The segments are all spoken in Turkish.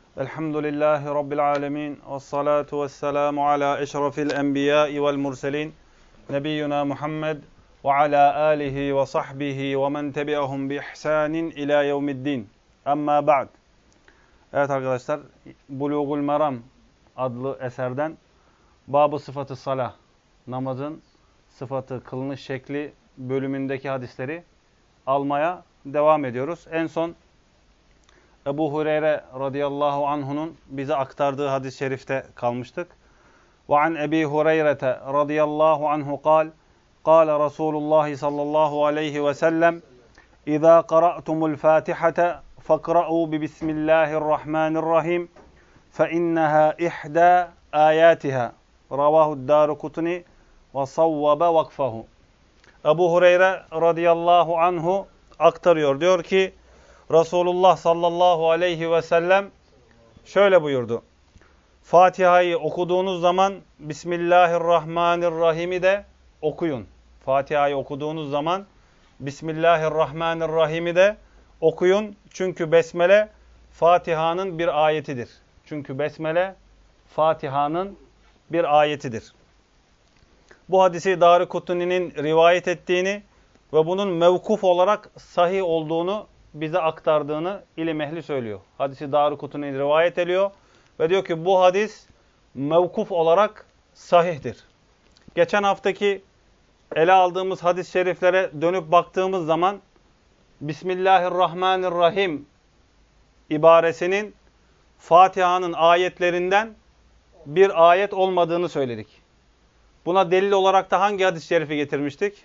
Elhamdülillahi Rabbil alemin. Vessalatu vesselamu ala eşrafil enbiyai vel murselin. Nebiyyuna Muhammed ve ala alihi ve sahbihi ve men tebi'ahum bi ihsanin ila yevmiddin. Amma ba'd. Evet arkadaşlar, Bulugul Meram adlı eserden Bab-ı Sıfatı Salah, namazın sıfatı, kılınış şekli bölümündeki hadisleri almaya devam ediyoruz. En son Ebu Hureyre radıyallahu anh'unun bize aktardığı hadis-i şerifte kalmıştık. وعن أبي هريرة رضي الله عنه قال قال رسول الله صلى الله عليه وسلم إذا قرأتم الفاتحة فاقرأوا ببسم الله الرحمن الرحيم فإنها إحدى آياتها رواه الدارقطني وصوب وقفه. Ebu Hureyre radıyallahu anhu aktarıyor. Diyor ki Resulullah sallallahu aleyhi ve sellem şöyle buyurdu. Fatiha'yı okuduğunuz zaman Bismillahirrahmanirrahim'i de okuyun. Fatiha'yı okuduğunuz zaman Bismillahirrahmanirrahim'i de okuyun. Çünkü Besmele Fatiha'nın bir ayetidir. Çünkü Besmele Fatiha'nın bir ayetidir. Bu hadisi Daraqutni'nin rivayet ettiğini ve bunun mevkuf olarak sahih olduğunu bize aktardığını ilim ehli söylüyor. Hadisi Daraqutni rivayet ediyor ve diyor ki bu hadis mevkuf olarak sahihtir. Geçen haftaki ele aldığımız hadis-i şeriflere dönüp baktığımız zaman Bismillahirrahmanirrahim ibaresinin Fatiha'nın ayetlerinden bir ayet olmadığını söyledik. Buna delil olarak da hangi hadis-i şerifi getirmiştik?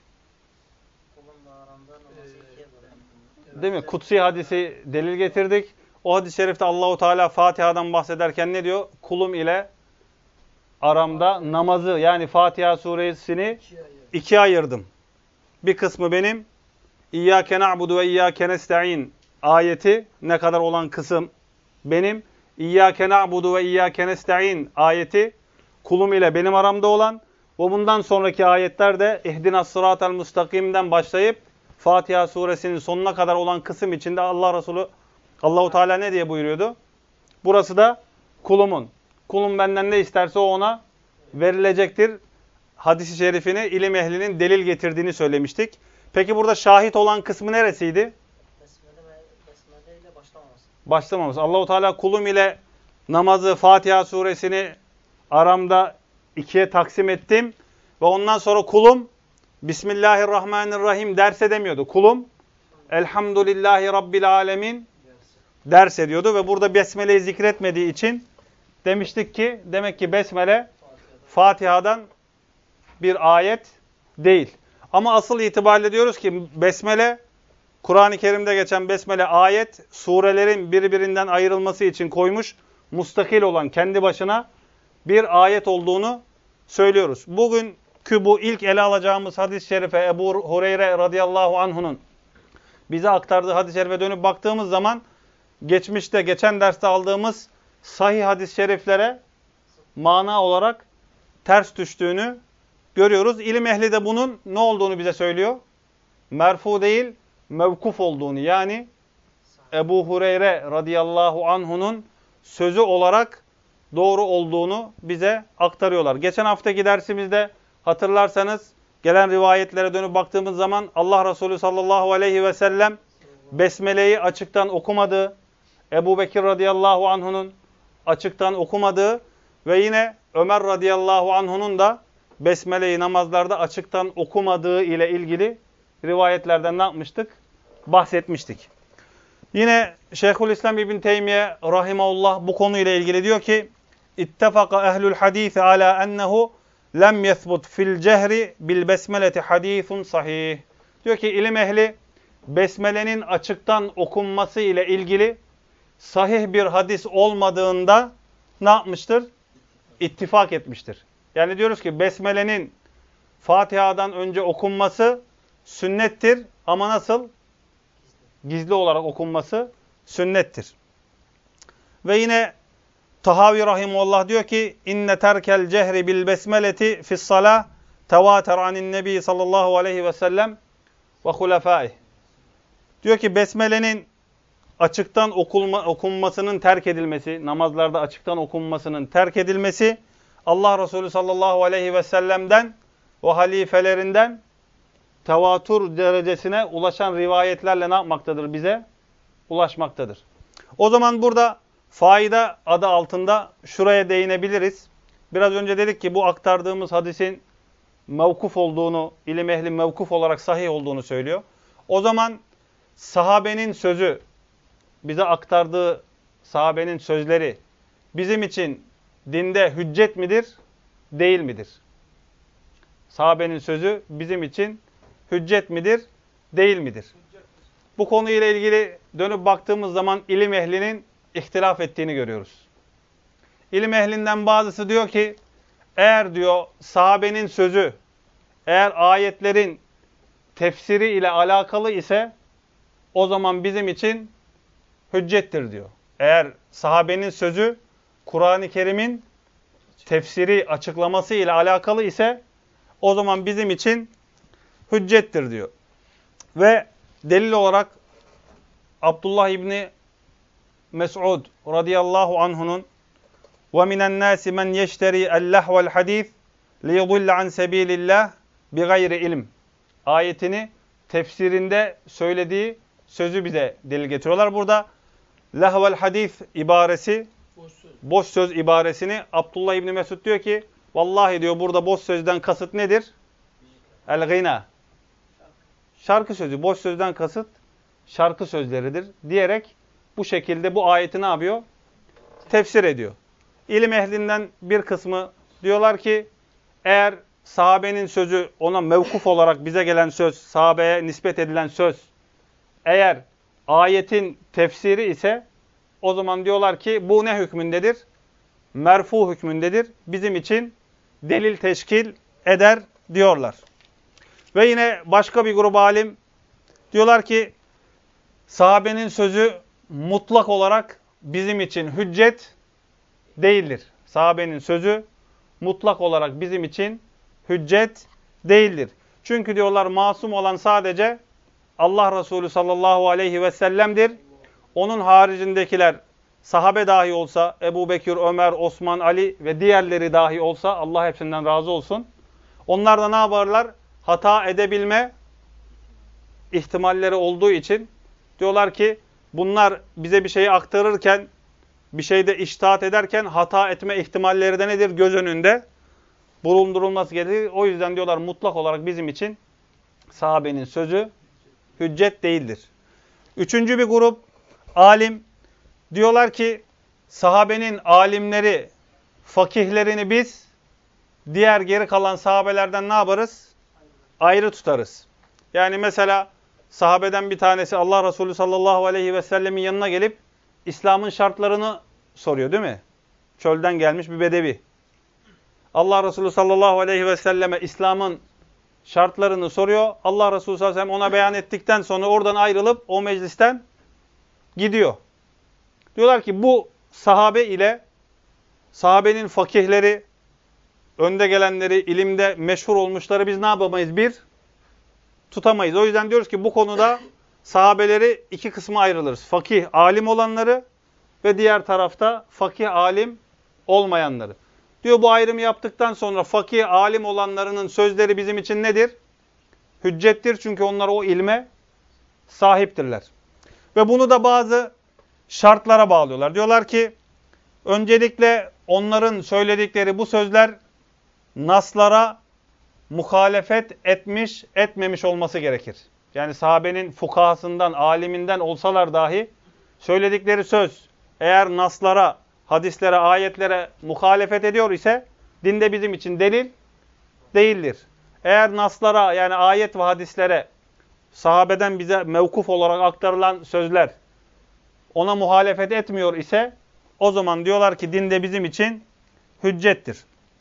Değil mi? Kutsi hadisi delil getirdik. O hadis-i şerifte Allahu Teala Fatiha'dan bahsederken ne diyor? Kulum ile aramda namazı, yani Fatiha suresini ikiye ayırdım. Bir kısmı benim İyyâke na'budu ve iyyâke nesta'in ayeti, ne kadar olan kısım benim. İyyâke na'budu ve iyyâke nesta'in ayeti kulum ile benim aramda olan ve bundan sonraki ayetler de İhdinas sıratel mustakim'den başlayıp Fatiha suresinin sonuna kadar olan kısım içinde Allah Resulü Allahu Teala ne diye buyuruyordu? Burası da kulumun. Kulum benden ne isterse o ona verilecektir. Hadis-i şerifini ilim ehlinin delil getirdiğini söylemiştik. Peki burada şahit olan kısmı neresiydi? Besmele ile başlamaması. Başlamaması. Allahu Teala kulum ile namazı, Fatiha suresini aramda ikiye taksim ettim ve ondan sonra kulum Bismillahirrahmanirrahim derse demiyordu. Kulum Elhamdülillahi Rabbil alemin ders ediyordu ve burada Besmele'yi zikretmediği için demiştik ki demek ki Besmele Fatiha'dan bir ayet değil. Ama asıl itibariyle diyoruz ki Besmele, Kur'an-ı Kerim'de geçen Besmele ayet, surelerin birbirinden ayrılması için koymuş, mustakil olan kendi başına bir ayet olduğunu söylüyoruz. Bugünkü bu ilk ele alacağımız hadis-i şerife Ebu Hureyre radıyallahu anh'unun bize aktardığı hadis-i şerife dönüp baktığımız zaman geçmişte, geçen derste aldığımız sahih hadis-i şeriflere mana olarak ters düştüğünü görüyoruz. İlim ehli de bunun ne olduğunu bize söylüyor? Merfu değil, mevkuf olduğunu, yani Ebu Hureyre radıyallahu anh'unun sözü olarak doğru olduğunu bize aktarıyorlar. Geçen haftaki dersimizde hatırlarsanız gelen rivayetlere dönüp baktığımız zaman Allah Resulü sallallahu aleyhi ve sellem Besmele'yi açıktan okumadığı, Ebu Bekir radıyallahu anh'unun açıktan okumadığı ve yine Ömer radıyallahu anh'unun da Besmele'yi namazlarda açıktan okumadığı ile ilgili rivayetlerden ne yapmıştık? Bahsetmiştik. Yine Şeyhülislam İbn Teymiye rahimahullah bu konuyla ilgili diyor ki İttefaka ehlul hadisi ala ennehu lem yethbut fil cehri bil besmeleti hadisun sahih. Diyor ki ilim ehli Besmele'nin açıktan okunması ile ilgili sahih bir hadis olmadığında ne yapmıştır? İttifak etmiştir. Yani diyoruz ki Besmele'nin Fatiha'dan önce okunması sünnettir ama nasıl? Gizli olarak okunması sünnettir. Ve yine Tahavi rahimullah diyor ki inne terkel cehri bil besmeleti fis salah tevater anin nebi sallallahu aleyhi ve sellem ve hulefâih. Diyor ki Besmele'nin açıktan okunmasının terk edilmesi, namazlarda açıktan okunmasının terk edilmesi, Allah Resulü sallallahu aleyhi ve sellem'den ve halifelerinden tevatür derecesine ulaşan rivayetlerle ne yapmaktadır bize? Ulaşmaktadır. O zaman burada faide adı altında şuraya değinebiliriz. Biraz önce dedik ki bu aktardığımız hadisin mevkuf olduğunu, ilim ehli mevkuf olarak sahih olduğunu söylüyor. O zaman sahabenin sözü, bize aktardığı sahabenin sözleri bizim için dinde hüccet midir, değil midir? Sahabenin sözü bizim için hüccet midir, değil midir? Bu konuyla ilgili dönüp baktığımız zaman ilim ehlinin ihtilaf ettiğini görüyoruz. İlim ehlinden bazısı diyor ki, eğer diyor sahabenin sözü, eğer ayetlerin tefsiri ile alakalı ise o zaman bizim için hüccettir diyor. Eğer sahabenin sözü Kur'an-ı Kerim'in tefsiri açıklaması ile alakalı ise o zaman bizim için hüccettir diyor. Ve delil olarak Abdullah İbni Mes'ud radıyallahu anh'unun وَمِنَ النَّاسِ مَنْ يَشْتَرِي اللَّهْوَ الْحَد۪يثِ لِيُضُلَّ عَنْ سَب۪يلِ اللّٰهِ بِغَيْرِ ilim ayetini tefsirinde söylediği sözü bize delil getiriyorlar. Burada lehvel hadis ibaresi, boş söz ibaresini Abdullah İbni Mesud diyor ki, vallahi diyor burada boş sözden kasıt nedir? El-gîna. Şarkı sözü, boş sözden kasıt şarkı sözleridir diyerek bu şekilde bu ayeti ne yapıyor? Tefsir ediyor. İlim ehlinden bir kısmı diyorlar ki eğer sahabenin sözü ona mevkuf olarak bize gelen söz, sahabeye nispet edilen söz eğer ayetin tefsiri ise o zaman diyorlar ki bu ne hükmündedir? Merfu hükmündedir. Bizim için delil teşkil eder diyorlar. Ve yine başka bir grup alim diyorlar ki sahabenin sözü mutlak olarak bizim için hüccet değildir. Sahabenin sözü mutlak olarak bizim için hüccet değildir. Çünkü diyorlar masum olan sadece Allah Resulü sallallahu aleyhi ve sellem'dir. Onun haricindekiler sahabe dahi olsa, Ebu Bekir, Ömer, Osman, Ali ve diğerleri dahi olsa, Allah hepsinden razı olsun. Onlar da ne yaparlar? Hata edebilme ihtimalleri olduğu için diyorlar ki bunlar bize bir şeyi aktarırken, bir şeyde içtihat ederken hata etme ihtimalleri de nedir? Göz önünde bulundurulması gerekir. O yüzden diyorlar mutlak olarak bizim için sahabenin sözü hüccet değildir. Üçüncü bir grup alim diyorlar ki sahabenin alimleri, fakihlerini biz diğer geri kalan sahabelerden ne yaparız? Ayrı tutarız. Yani mesela sahabeden bir tanesi Allah Resulü sallallahu aleyhi ve sellemin yanına gelip İslam'ın şartlarını soruyor değil mi? Çölden gelmiş bir bedevi. Allah Resulü sallallahu aleyhi ve selleme İslam'ın şartlarını soruyor. Allah Resulü sallallahu aleyhi ve sellem ona beyan ettikten sonra oradan ayrılıp o meclisten gidiyor. Diyorlar ki bu sahabe ile sahabenin fakihleri, önde gelenleri, ilimde meşhur olmuşları biz ne yapamayız? Bir, tutamayız. O yüzden diyoruz ki bu konuda sahabeleri iki kısma ayrılırız. Fakih, alim olanları ve diğer tarafta fakih, alim olmayanları. Diyor bu ayrımı yaptıktan sonra fakih, alim olanlarının sözleri bizim için nedir? Hüccettir çünkü onlar o ilme sahiptirler. Ve bunu da bazı şartlara bağlıyorlar. Diyorlar ki öncelikle onların söyledikleri bu sözler naslara muhalefet etmiş, etmemiş olması gerekir. Yani sahabenin fukahasından, aliminden olsalar dahi söyledikleri söz eğer naslara, hadislere, ayetlere muhalefet ediyor ise dinde bizim için delil değildir. Eğer naslara yani ayet ve hadislere sahabeden bize mevkuf olarak aktarılan sözler ona muhalefet etmiyor ise o zaman diyorlar ki dinde bizim için hüccettir.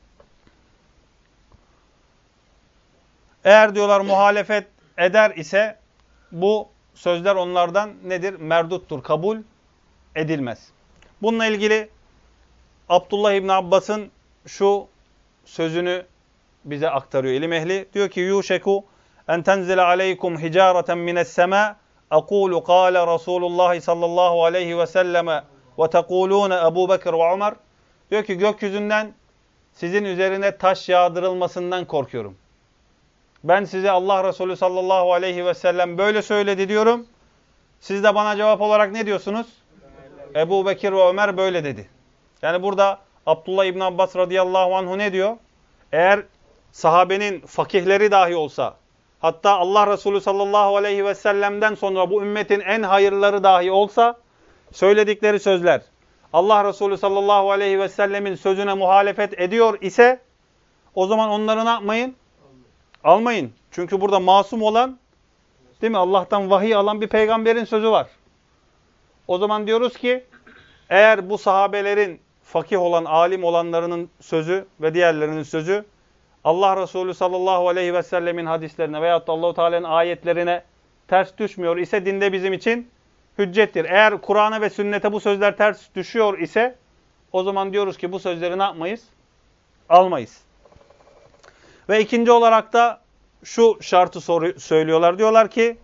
Eğer diyorlar muhalefet eder ise bu sözler onlardan nedir? Merduttur, kabul edilmez. Bununla ilgili Abdullah İbni Abbas'ın şu sözünü bize aktarıyor ilim ehli. Diyor ki yuşeku en tenzile aleykum hicareten mines sema أَقُولُ قَالَ رَسُولُ اللّٰهِ sallallahu aleyhi ve selleme وَتَقُولُونَ Ebu Bekir ve Ömer. Diyor ki gökyüzünden sizin üzerine taş yağdırılmasından korkuyorum. Ben size Allah Resulü sallallahu aleyhi ve sellem böyle söyledi diyorum. Siz de bana cevap olarak ne diyorsunuz? Ebu Bekir ve Ömer böyle dedi. Yani burada Abdullah İbn Abbas radıyallahu anhu ne diyor? Eğer sahabenin fakihleri dahi olsa, hatta Allah Resulü sallallahu aleyhi ve sellem'den sonra bu ümmetin en hayırları dahi olsa, söyledikleri sözler Allah Resulü sallallahu aleyhi ve sellemin sözüne muhalefet ediyor ise, o zaman onları ne yapmayın? Almayın. Çünkü burada masum olan, değil mi? Allah'tan vahiy alan bir peygamberin sözü var. O zaman diyoruz ki, eğer bu sahabelerin fakih olan, alim olanlarının sözü ve diğerlerinin sözü, Allah Resulü sallallahu aleyhi ve sellemin hadislerine veyahut da Allah-u Teala'nın ayetlerine ters düşmüyor ise dinde bizim için hüccettir. Eğer Kur'an'a ve sünnete bu sözler ters düşüyor ise o zaman diyoruz ki bu sözleri ne yapmayız? Almayız. Ve ikinci olarak da şu şartı söylüyorlar. Diyorlar ki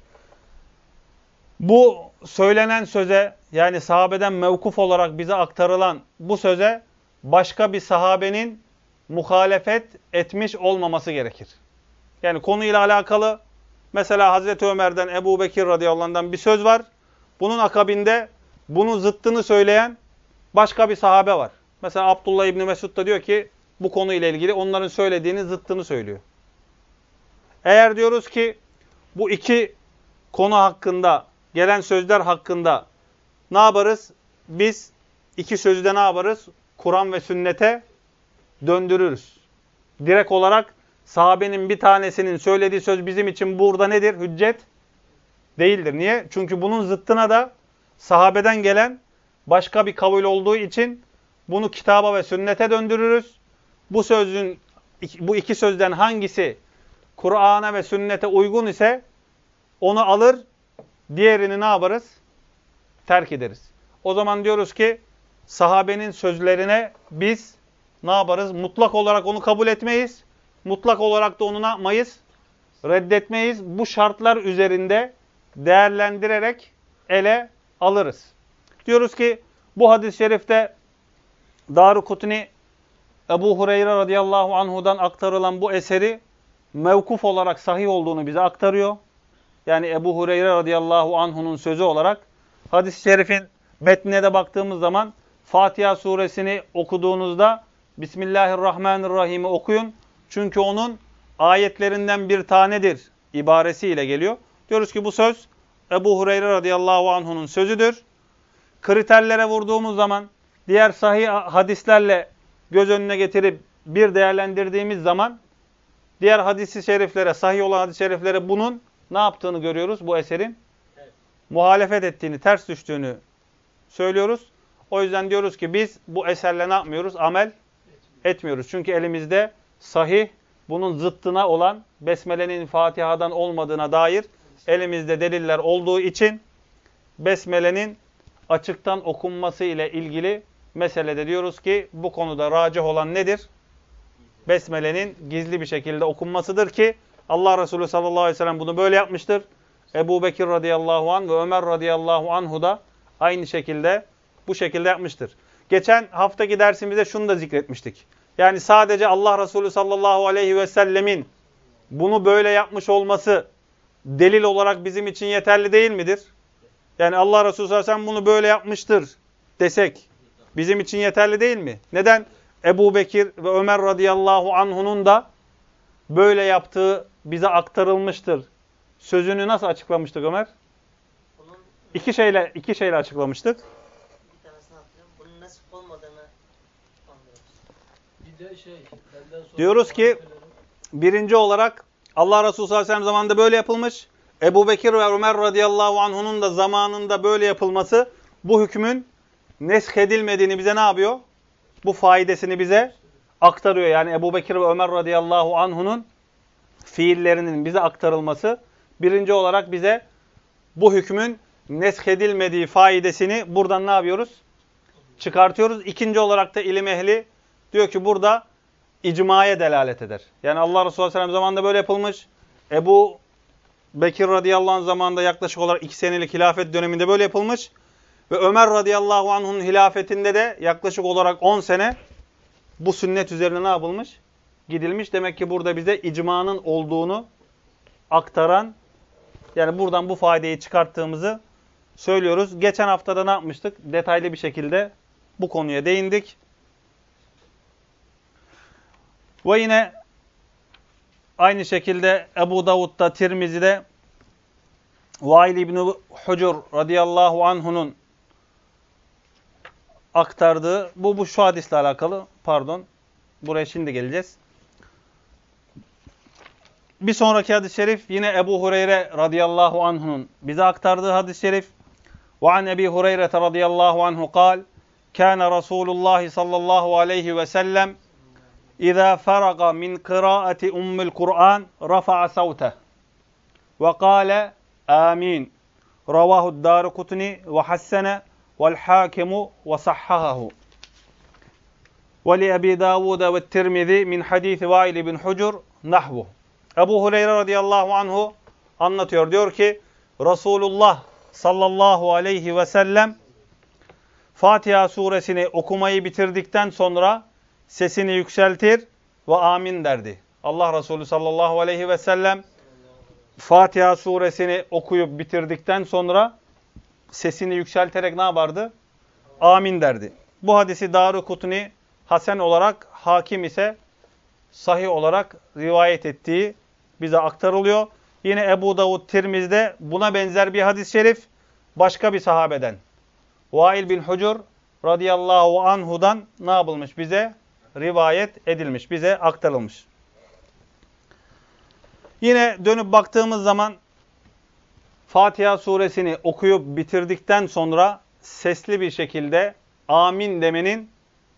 bu söylenen söze, yani sahabeden mevkuf olarak bize aktarılan bu söze başka bir sahabenin muhalefet etmiş olmaması gerekir. Yani konuyla alakalı mesela Hazreti Ömer'den, Ebu Bekir radıyallahu anh'dan bir söz var. Bunun akabinde bunun zıttını söyleyen başka bir sahabe var. Mesela Abdullah İbni Mesud da diyor ki bu konuyla ilgili onların söylediğinin zıttını söylüyor. Eğer diyoruz ki bu iki konu hakkında, gelen sözler hakkında ne yaparız? Biz iki sözü de ne yaparız? Kur'an ve sünnete döndürürüz. Direkt olarak sahabenin bir tanesinin söylediği söz bizim için burada nedir? Hüccet değildir. Niye? Çünkü bunun zıttına da sahabeden gelen başka bir kavil olduğu için bunu kitaba ve sünnete döndürürüz. Bu iki sözden hangisi Kur'an'a ve sünnete uygun ise onu alır, diğerini ne yaparız? Terk ederiz. O zaman diyoruz ki sahabenin sözlerine biz ne yaparız? Mutlak olarak onu kabul etmeyiz. Mutlak olarak da onu ne yapmayız? Reddetmeyiz. Bu şartlar üzerinde değerlendirerek ele alırız. Diyoruz ki bu hadis-i şerifte Darukutni Ebu Hureyre radıyallahu anhu'dan aktarılan bu eseri mevkuf olarak sahih olduğunu bize aktarıyor. Yani Ebu Hureyre radıyallahu anhu'nun sözü olarak hadis-i şerifin metnine de baktığımız zaman Fatiha suresini okuduğunuzda Bismillahirrahmanirrahim'i okuyun. Çünkü onun ayetlerinden bir tanedir ibaresiyle geliyor. Diyoruz ki bu söz Ebu Hureyre radıyallahu anhu'nun sözüdür. Kriterlere vurduğumuz zaman diğer sahih hadislerle göz önüne getirip bir değerlendirdiğimiz zaman diğer hadis-i şeriflere, sahih olan hadis-i şeriflere bunun ne yaptığını görüyoruz bu eserin? Evet. Muhalefet ettiğini, ters düştüğünü söylüyoruz. O yüzden diyoruz ki biz bu eserle ne yapmıyoruz? Amel etmiyoruz. Çünkü elimizde sahih, bunun zıttına olan Besmele'nin Fatiha'dan olmadığına dair elimizde deliller olduğu için Besmele'nin açıktan okunması ile ilgili meselede diyoruz ki bu konuda racih olan nedir? Besmele'nin gizli bir şekilde okunmasıdır ki Allah Resulü sallallahu aleyhi ve sellem bunu böyle yapmıştır. Ebu Bekir radıyallahu anh ve Ömer radıyallahu anhu da aynı şekilde bu şekilde yapmıştır. Geçen haftaki dersimizde şunu da zikretmiştik. Yani sadece Allah Resulü sallallahu aleyhi ve sellemin bunu böyle yapmış olması delil olarak bizim için yeterli değil midir? Yani Allah Resulü sallallahu aleyhi ve sellem bunu böyle yapmıştır desek bizim için yeterli değil mi? Neden? Ebu Bekir ve Ömer radıyallahu anhunun da böyle yaptığı bize aktarılmıştır. Sözünü nasıl açıklamıştık Ömer? İki şeyle açıklamıştık. Bir tanesini hatırlıyorum. Bunun nasip olmadığını anlıyoruz. Diyoruz ki birinci olarak Allah Resulü sallallahu aleyhi ve sellem zamanında böyle yapılmış. Ebu Bekir ve Ömer radıyallahu anhunun da zamanında böyle yapılması bu hükmün nesk edilmediğini bize ne yapıyor? Bu faidesini bize aktarıyor. Yani Ebu Bekir ve Ömer radıyallahu anhunun fiillerinin bize aktarılması birinci olarak bize bu hükmün nesk edilmediği faidesini buradan ne yapıyoruz? Çıkartıyoruz. İkinci olarak da ilim ehli diyor ki burada icmaya delalet eder. Yani Allah Resulü sallallahu aleyhi ve sellem zamanında böyle yapılmış. Ebu Bekir radıyallahu anh zamanında yaklaşık olarak 2 senelik hilafet döneminde böyle yapılmış. Ve Ömer radıyallahu anh'un hilafetinde de yaklaşık olarak 10 sene bu sünnet üzerine ne yapılmış? Gidilmiş. Demek ki burada bize icmanın olduğunu aktaran, yani buradan bu faydeyi çıkarttığımızı söylüyoruz. Geçen haftada ne yapmıştık? Detaylı bir şekilde bu konuya değindik. Ve yine aynı şekilde Ebu Davud'da, Tirmizi'de Vail İbni Hucur radıyallahu anh'unun aktardığı, bu şu hadisle alakalı, pardon, buraya şimdi geleceğiz. Bir sonraki hadis-i şerif yine Ebu Hureyre radıyallahu anh'unun bize aktardığı hadis-i şerif. وعن أبي هريرة رضي الله عنه قال كان رسول الله صلى الله عليه وسلم إذا فرغ من قراءة أم القرآن رفع صوته وقال آمين رواه الدارقطني وحسن والحاكم وصححه ولأبي داود والترمذي من حديث وائل بن حجر نحوه. Ebu Hureyre radıyallahu anhu anlatıyor. Diyor ki Resulullah sallallahu aleyhi ve sellem Fatiha suresini okumayı bitirdikten sonra sesini yükseltir ve amin derdi. Allah Resulü sallallahu aleyhi ve sellem Fatiha suresini okuyup bitirdikten sonra sesini yükselterek ne yapardı? Amin derdi. Bu hadisi Darukutni hasen olarak, Hakim ise sahih olarak rivayet ettiği bize aktarılıyor. Yine Ebu Davud Tirmiz'de buna benzer bir hadis-i şerif başka bir sahabeden, Vail bin Hucur radıyallahu anhudan ne yapılmış? Bize rivayet edilmiş, bize aktarılmış. Yine dönüp baktığımız zaman Fatiha suresini okuyup bitirdikten sonra sesli bir şekilde amin demenin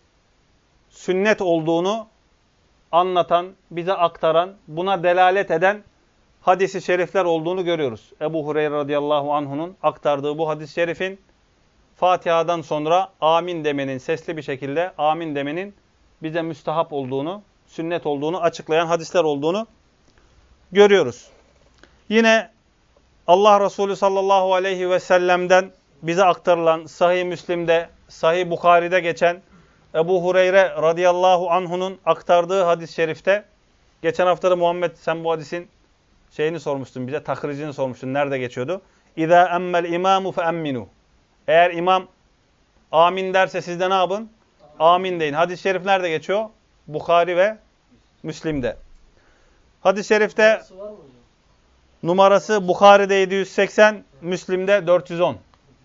sünnet olduğunu anlatan, bize aktaran, buna delalet eden hadis-i şerifler olduğunu görüyoruz. Ebu Hureyre radıyallahu anh'unun aktardığı bu hadis-i şerifin Fatiha'dan sonra amin demenin, sesli bir şekilde amin demenin bize müstahap olduğunu, sünnet olduğunu açıklayan hadisler olduğunu görüyoruz. Yine Allah Resulü sallallahu aleyhi ve sellem'den bize aktarılan Sahih Müslim'de, Sahih Bukhari'de geçen Ebu Hureyre radıyallahu anh'unun aktardığı hadis-i şerifte, geçen hafta da Muhammed sen bu hadisin şeyini sormuştun bize, tahricini sormuştun. Nerede geçiyordu? İza emmel imamu fe emminu. Eğer imam amin derse siz de ne yapın? Amin deyin. Hadis-i şerif nerede geçiyor? Bukhari ve Müslim'de. Hadis-i şerifte numarası Bukhari'de 780, Müslim'de 410.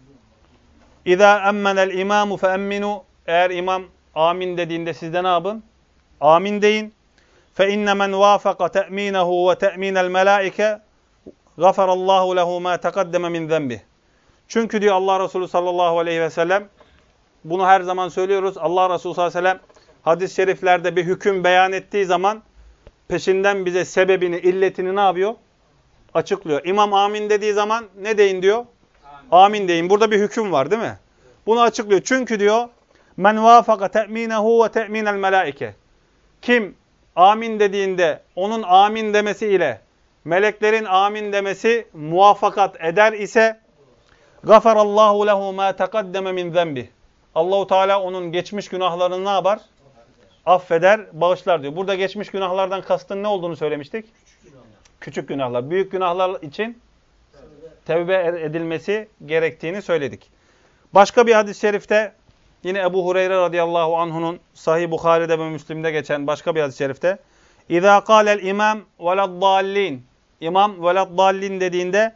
İza emmenel imamu fe emminu. Eğer imam amin dediğinde siz de ne yapın? Amin deyin. فَاِنَّ مَنْ وَافَقَ تَأْمِينَهُ وَتَأْمِينَ الْمَلَائِكَ غَفَرَ اللّٰهُ لَهُ مَا تَقَدَّمَ مِنْ ذَنْبِهِ. Çünkü diyor Allah Resulü sallallahu aleyhi ve sellem, bunu her zaman söylüyoruz. Allah Resulü sallallahu aleyhi ve sellem hadis-i şeriflerde bir hüküm beyan ettiği zaman peşinden bize sebebini, illetini ne yapıyor? Açıklıyor. İmam amin dediği zaman ne deyin diyor? Amin deyin. Burada bir hüküm var değil mi? Bunu açıklıyor. Çünkü diyor men vafaka te'minehu ve te'minel melaike. Kim amin dediğinde onun amin demesi ile meleklerin amin demesi muvaffakat eder ise gafarallahu lehu ma taqaddeme min zenbi. Allahu Teala onun geçmiş günahlarını ne yapar? Affeder, bağışlar diyor. Burada geçmiş günahlardan kastın ne olduğunu söylemiştik? Küçük günahlar. Büyük günahlar için tevbe edilmesi gerektiğini söyledik. Başka bir hadis-i şerifte yine Ebu Hureyre radıyallahu anh'unun Sahih Bukhari'de ve Müslim'de geçen başka bir hadis-i şerifte İzâ kâlel imam veleddâllîn. İmam veleddâllîn dediğinde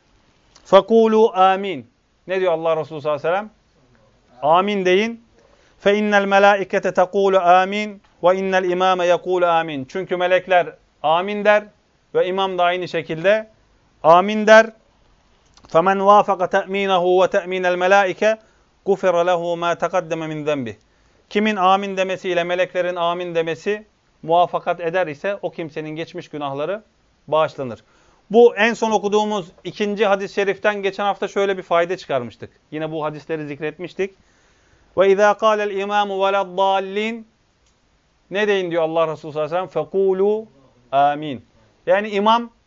fekûlû âmin. Ne diyor Allah Resulü sallallahu aleyhi ve sellem? Amin deyin. Fe innel melâikete tekûlu âmin ve innel imâme yekûlu âmin. Çünkü melekler amin der ve imam da aynı şekilde amin der. فَمَنْ وَافَقَ تَأْمِينَهُ وَتَأْمِينَ الْمَلَائِكَ غُفِرَ لَهُ مَا تَقَدَّمَ مِنْ ذَنْبِهِ. Kimin amin demesiyle meleklerin amin demesi muvaffakat eder ise o kimsenin geçmiş günahları bağışlanır. Bu en son okuduğumuz ikinci hadis-i şeriften geçen hafta şöyle bir fayda çıkarmıştık. Yine bu hadisleri zikretmiştik. وَاِذَا قَالَ الْاِمَامُ وَلَدَّالِّينَ. Ne deyin diyor Allah Resulü sallallahu aleyhi ve sellem? فَقُولُوا amin. Yani imam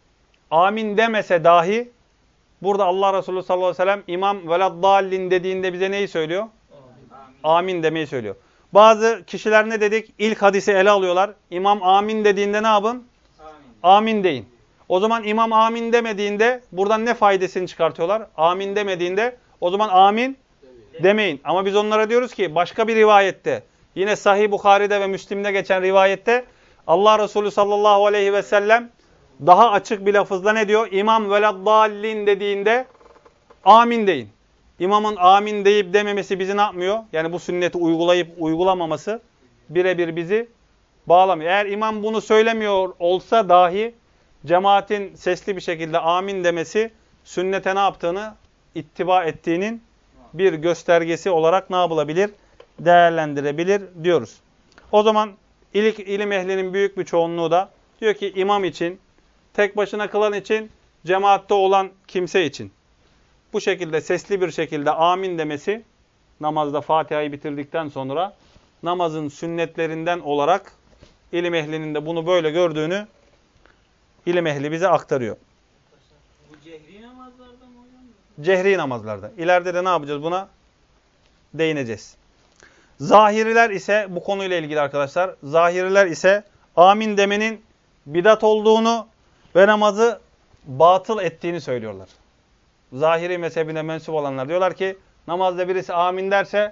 amin demese dahi burada Allah Resulü sallallahu aleyhi ve sellem imam veleddallin dediğinde bize neyi söylüyor? Amin demeyi söylüyor. Bazı kişiler ne dedik? İlk hadisi ele alıyorlar. İmam amin dediğinde ne yapın? Amin deyin. O zaman imam amin demediğinde buradan ne faydasını çıkartıyorlar? Amin demediğinde o zaman amin demeyin. Ama biz onlara diyoruz ki başka bir rivayette, yine Sahih Bukhari'de ve Müslim'de geçen rivayette Allah Resulü sallallahu aleyhi ve sellem daha açık bir lafızla ne diyor? İmam veleddallin dediğinde amin deyin. İmamın amin deyip dememesi bizi ne yapmıyor? Yani bu sünneti uygulayıp uygulamaması birebir bizi bağlamıyor. Eğer imam bunu söylemiyor olsa dahi cemaatin sesli bir şekilde amin demesi sünnete ne yaptığını, ittiba ettiğinin bir göstergesi olarak ne yapılabilir? Değerlendirebilir diyoruz. O zaman ilim ehlinin büyük bir çoğunluğu da diyor ki imam için, tek başına kılan için, cemaatte olan kimse için bu şekilde sesli bir şekilde amin demesi namazda Fatiha'yı bitirdikten sonra namazın sünnetlerinden olarak ilim ehlinin de bunu böyle gördüğünü ilim ehli bize aktarıyor. Bu cehri namazlarda mı hocam? Cehri namazlarda. İleride de ne yapacağız? Buna değineceğiz. Zahiriler ise bu konuyla ilgili arkadaşlar, zahiriler ise amin demenin bidat olduğunu ve namazı batıl ettiğini söylüyorlar. Zahiri mezhebine mensup olanlar diyorlar ki namazda birisi amin derse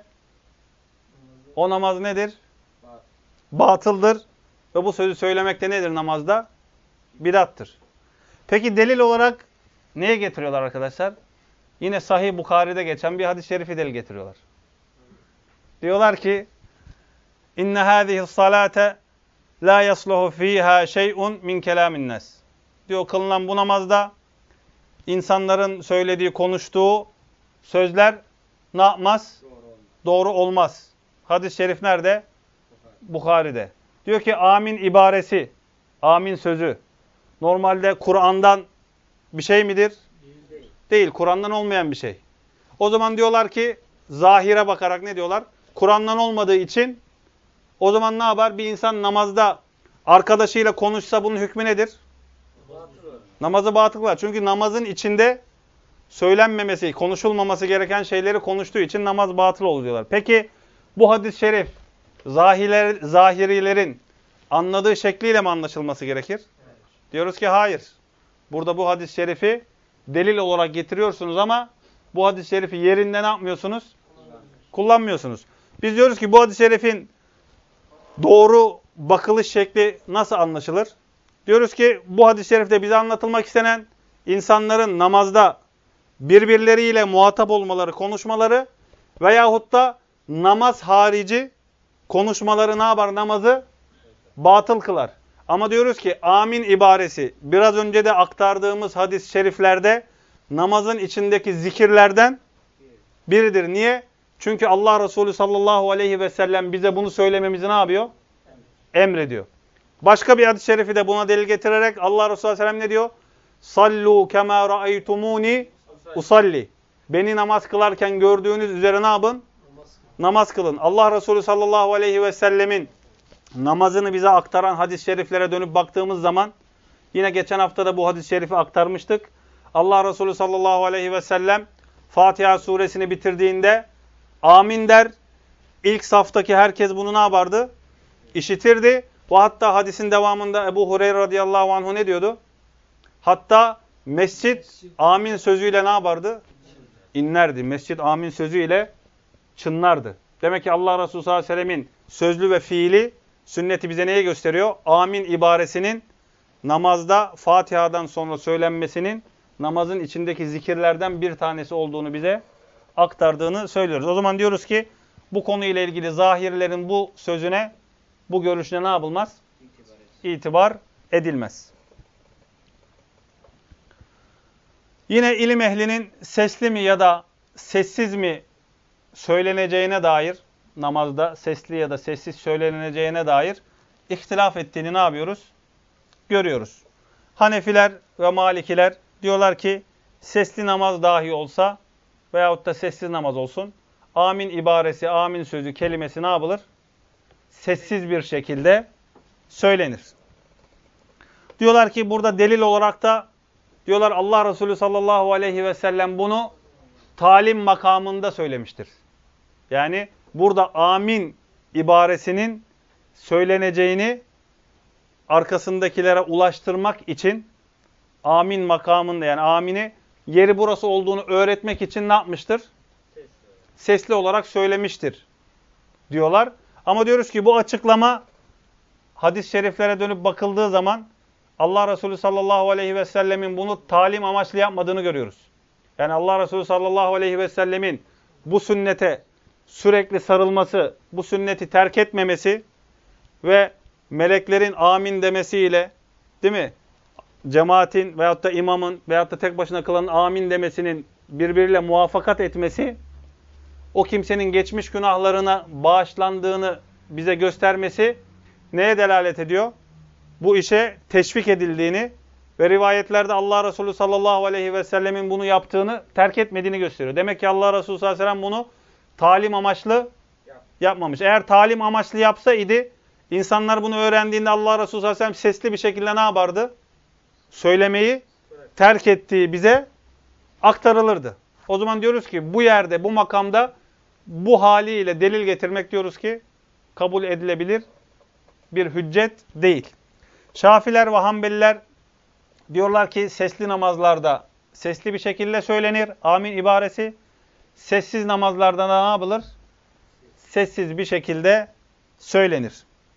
o namaz nedir? Batıldır. Ve bu sözü söylemek de nedir namazda? Bidattır. Peki delil olarak neye getiriyorlar arkadaşlar? Yine Sahih Bukhari'de geçen bir hadis-i şerifi delil getiriyorlar. Diyorlar ki İnne hâzihi salate la yasluhu fiha şey'un min kelamin nas. Diyor kılınan bu namazda insanların söylediği, konuştuğu sözler ne yapmaz? Doğru olmaz. Hadis-i şerif nerede? Bukhari'de. Diyor ki amin ibaresi, amin sözü normalde Kur'an'dan bir şey midir? Değil. Kur'an'dan olmayan bir şey. O zaman diyorlar ki zahire bakarak ne diyorlar? Kur'an'dan olmadığı için o zaman ne yapar? Bir insan namazda arkadaşıyla konuşsa bunun hükmü nedir? Namazı batıl var. Çünkü namazın içinde söylenmemesi, konuşulmaması gereken şeyleri konuştuğu için namaz batıl olur diyorlar. Peki bu hadis-i şerif zahirilerin anladığı şekliyle mi anlaşılması gerekir? Evet. Diyoruz ki hayır. Burada bu hadis-i şerifi delil olarak getiriyorsunuz ama bu hadis-i şerifi yerinde ne yapmıyorsunuz? Kullanmıyorsunuz. Biz diyoruz ki bu hadis-i şerifin doğru bakılış şekli nasıl anlaşılır? Diyoruz ki bu hadis-i şerifte bize anlatılmak istenen insanların namazda birbirleriyle muhatap olmaları, konuşmaları veyahut da namaz harici konuşmaları ne yapar? Namazı batıl kılar. Ama diyoruz ki amin ibaresi biraz önce de aktardığımız hadis-i şeriflerde namazın içindeki zikirlerden biridir. Niye? Çünkü Allah Resulü sallallahu aleyhi ve sellem bize bunu söylememizi ne yapıyor? Emrediyor. Başka bir hadis-i şerifi de buna delil getirerek Allah Resulü sallallahu aleyhi ve sellem ne diyor? Sallu kema ra'aytumuni usalli. Beni namaz kılarken gördüğünüz üzere ne yapın? Namaz kılın. Allah Resulü sallallahu aleyhi ve sellemin namazını bize aktaran hadis-i şeriflere dönüp baktığımız zaman yine geçen hafta da bu hadis-i şerifi aktarmıştık. Allah Resulü sallallahu aleyhi ve sellem Fatiha suresini bitirdiğinde amin der. İlk saftaki herkes bunu ne yapardı? İşitirdi. Ve hatta hadisin devamında Ebu Hureyre radıyallahu anhu ne diyordu? Hatta mescit amin sözüyle ne yapardı? İnlerdi. Mescit amin sözüyle çınlardı. Demek ki Allah Resulü sallallahu aleyhi ve sellemin sözlü ve fiili sünneti bize neye gösteriyor? Amin ibaresinin namazda Fatiha'dan sonra söylenmesinin namazın içindeki zikirlerden bir tanesi olduğunu bize aktardığını söylüyoruz. O zaman diyoruz ki bu konuyla ilgili zahirlerin bu sözüne, bu görüşüne ne yapılmaz? İtibar edilmez. Yine ilim ehlinin sesli mi ya da sessiz mi söyleneceğine dair, namazda sesli ya da sessiz söyleneceğine dair ihtilaf ettiğini ne yapıyoruz? Görüyoruz. Hanefiler ve Malikiler diyorlar ki sesli namaz dahi olsa veyahut da sessiz namaz olsun, amin ibaresi, amin sözü, kelimesi ne yapılır? Sessiz bir şekilde söylenir. Diyorlar ki burada delil olarak da Diyorlar Allah Resulü sallallahu aleyhi ve sellem bunu talim makamında söylemiştir. Yani burada amin ibaresinin söyleneceğini arkasındakilere ulaştırmak için amin makamında, yani amini yeri burası olduğunu öğretmek için ne yapmıştır? Sesli olarak söylemiştir diyorlar. Ama diyoruz ki bu açıklama hadis-i şeriflere dönüp bakıldığı zaman Allah Resulü sallallahu aleyhi ve sellemin bunu talim amaçlı yapmadığını görüyoruz. Yani Allah Resulü sallallahu aleyhi ve sellemin bu sünnete sürekli sarılması, bu sünneti terk etmemesi ve meleklerin amin demesiyle, değil mi? Cemaatin veyahut da imamın veyahut da tek başına kılanın amin demesinin birbiriyle muvaffakat etmesi, o kimsenin geçmiş günahlarına bağışlandığını bize göstermesi neye delalet ediyor? Bu işe teşvik edildiğini ve rivayetlerde Allah Resulü sallallahu aleyhi ve sellemin bunu yaptığını, terk etmediğini gösteriyor. Demek ki Allah Resulü sallallahu aleyhi ve sellem bunu talim amaçlı yapmamış. Eğer talim amaçlı yapsaydı, insanlar bunu öğrendiğinde Allah Resulü sallallahu aleyhi ve sellem sesli bir şekilde ne yapardı? Söylemeyi terk ettiği bize aktarılırdı. O zaman diyoruz ki bu yerde, bu makamda bu haliyle delil getirmek diyoruz ki kabul edilebilir bir hüccet değil. Şafiler ve Hanbeliler diyorlar ki sesli namazlarda sesli bir şekilde söylenir. Amin ibaresi. Sessiz namazlarda da ne yapılır? Sessiz bir şekilde söylenir.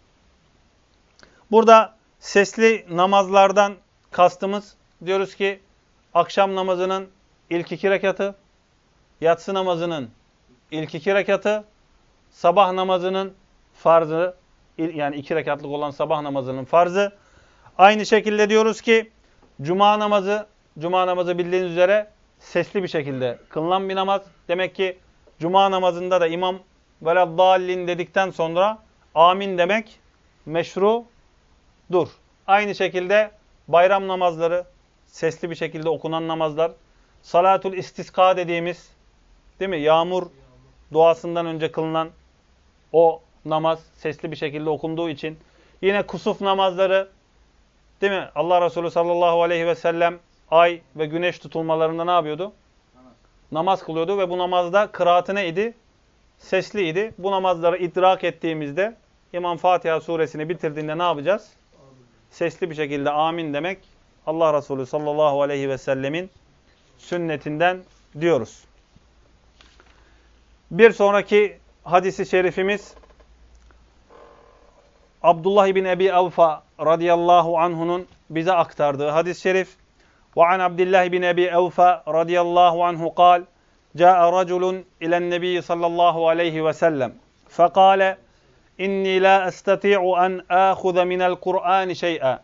Burada sesli namazlardan kastımız, diyoruz ki akşam namazının ilk 2 rekatı, yatsı namazının ilk 2 rekatı, sabah namazının farzı, yani 2 rekatlık olan sabah namazının farzı. Aynı şekilde diyoruz ki cuma namazı bildiğiniz üzere sesli bir şekilde kılınan bir namaz. Demek ki cuma namazında da imam veleddallin dedikten sonra amin demek meşrudur. Aynı şekilde bayram namazları, sesli bir şekilde okunan namazlar, salatul istiska dediğimiz, değil mi? Yağmur duasından önce kılınan o namaz sesli bir şekilde okunduğu için. Yine kusuf namazları, değil mi? Allah Resulü sallallahu aleyhi ve sellem ay ve güneş tutulmalarında ne yapıyordu? Namaz kılıyordu ve bu namazda kıraatı neydi? Sesliydi. Bu namazları idrak ettiğimizde İmam Fatiha suresini bitirdiğinde ne yapacağız? Sesli bir şekilde amin demek Allah Resulü sallallahu aleyhi ve sellemin sünnetinden diyoruz. Bir sonraki hadisi şerifimiz Abdullah bin Ebi Evfa radıyallahu anhu'nun bize aktardığı hadis-i şerif. Ve an Abdullah bin Ebi Evfa radıyallahu anhu kal: "Câ'a raculun ilen-nebi sallallahu aleyhi ve sellem. Fekâle: İnni la estati'u en âkhuza minel Kur'an şey'a.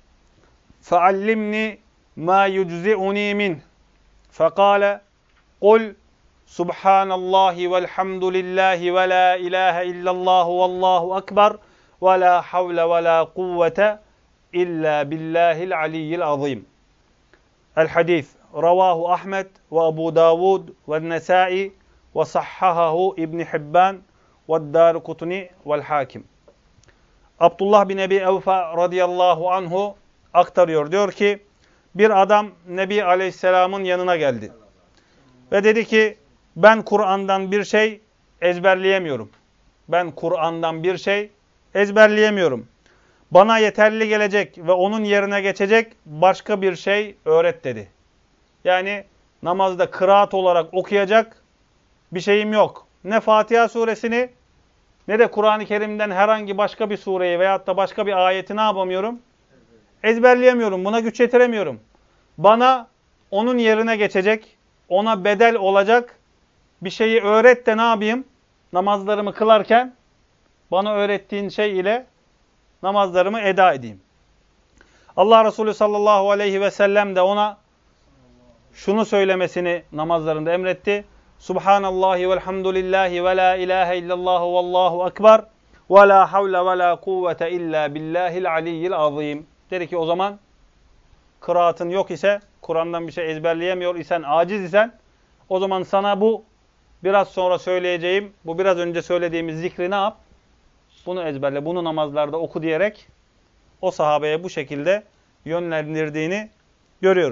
Feallimni ma yuczi'uni min. Fekâle: Kul Subhanallahi velhamdülillahi ve la ilahe illallah vallahu ekber ve la havle ve la kuvvete illa billahil aliyyil azim." El-hadis ravahu Ahmed ve Ebu Davud ve Nesai ve sahhahahu İbn Hibban ve Darukutni vel Hakim. Abdullah bin Ebi Evfa radıyallahu anhu aktarıyor. Diyor ki bir adam Nebi Aleyhisselam'ın yanına geldi. Ve dedi ki ben Kur'an'dan bir şey ezberleyemiyorum. Ben Kur'an'dan bir şey ezberleyemiyorum. Bana yeterli gelecek ve onun yerine geçecek başka bir şey öğret dedi. Yani namazda kıraat olarak okuyacak bir şeyim yok. Ne Fatiha suresini ne de Kur'an-ı Kerim'den herhangi başka bir sureyi veyahut da başka bir ayeti ne yapamıyorum? Ezberleyemiyorum. Buna güç yetiremiyorum. Bana onun yerine geçecek, ona bedel olacak bir şeyi öğret de ne yapayım? Namazlarımı kılarken bana öğrettiğin şey ile namazlarımı eda edeyim. Allah Resulü sallallahu aleyhi ve sellem de ona şunu söylemesini namazlarında emretti. Subhanallahi velhamdülillahi ve la ilahe illallah vallahu ekber ve la havle ve la kuvvete illa billahil aliyyil azim. Dedi ki o zaman kıraatın yok ise, Kur'an'dan bir şey ezberleyemiyor isen, aciz isen, o zaman sana bu biraz sonra söyleyeceğim, bu biraz önce söylediğimiz zikri ne yap? Bunu ezberle, bunu namazlarda oku diyerek o sahabeye bu şekilde yönlendirdiğini görüyoruz.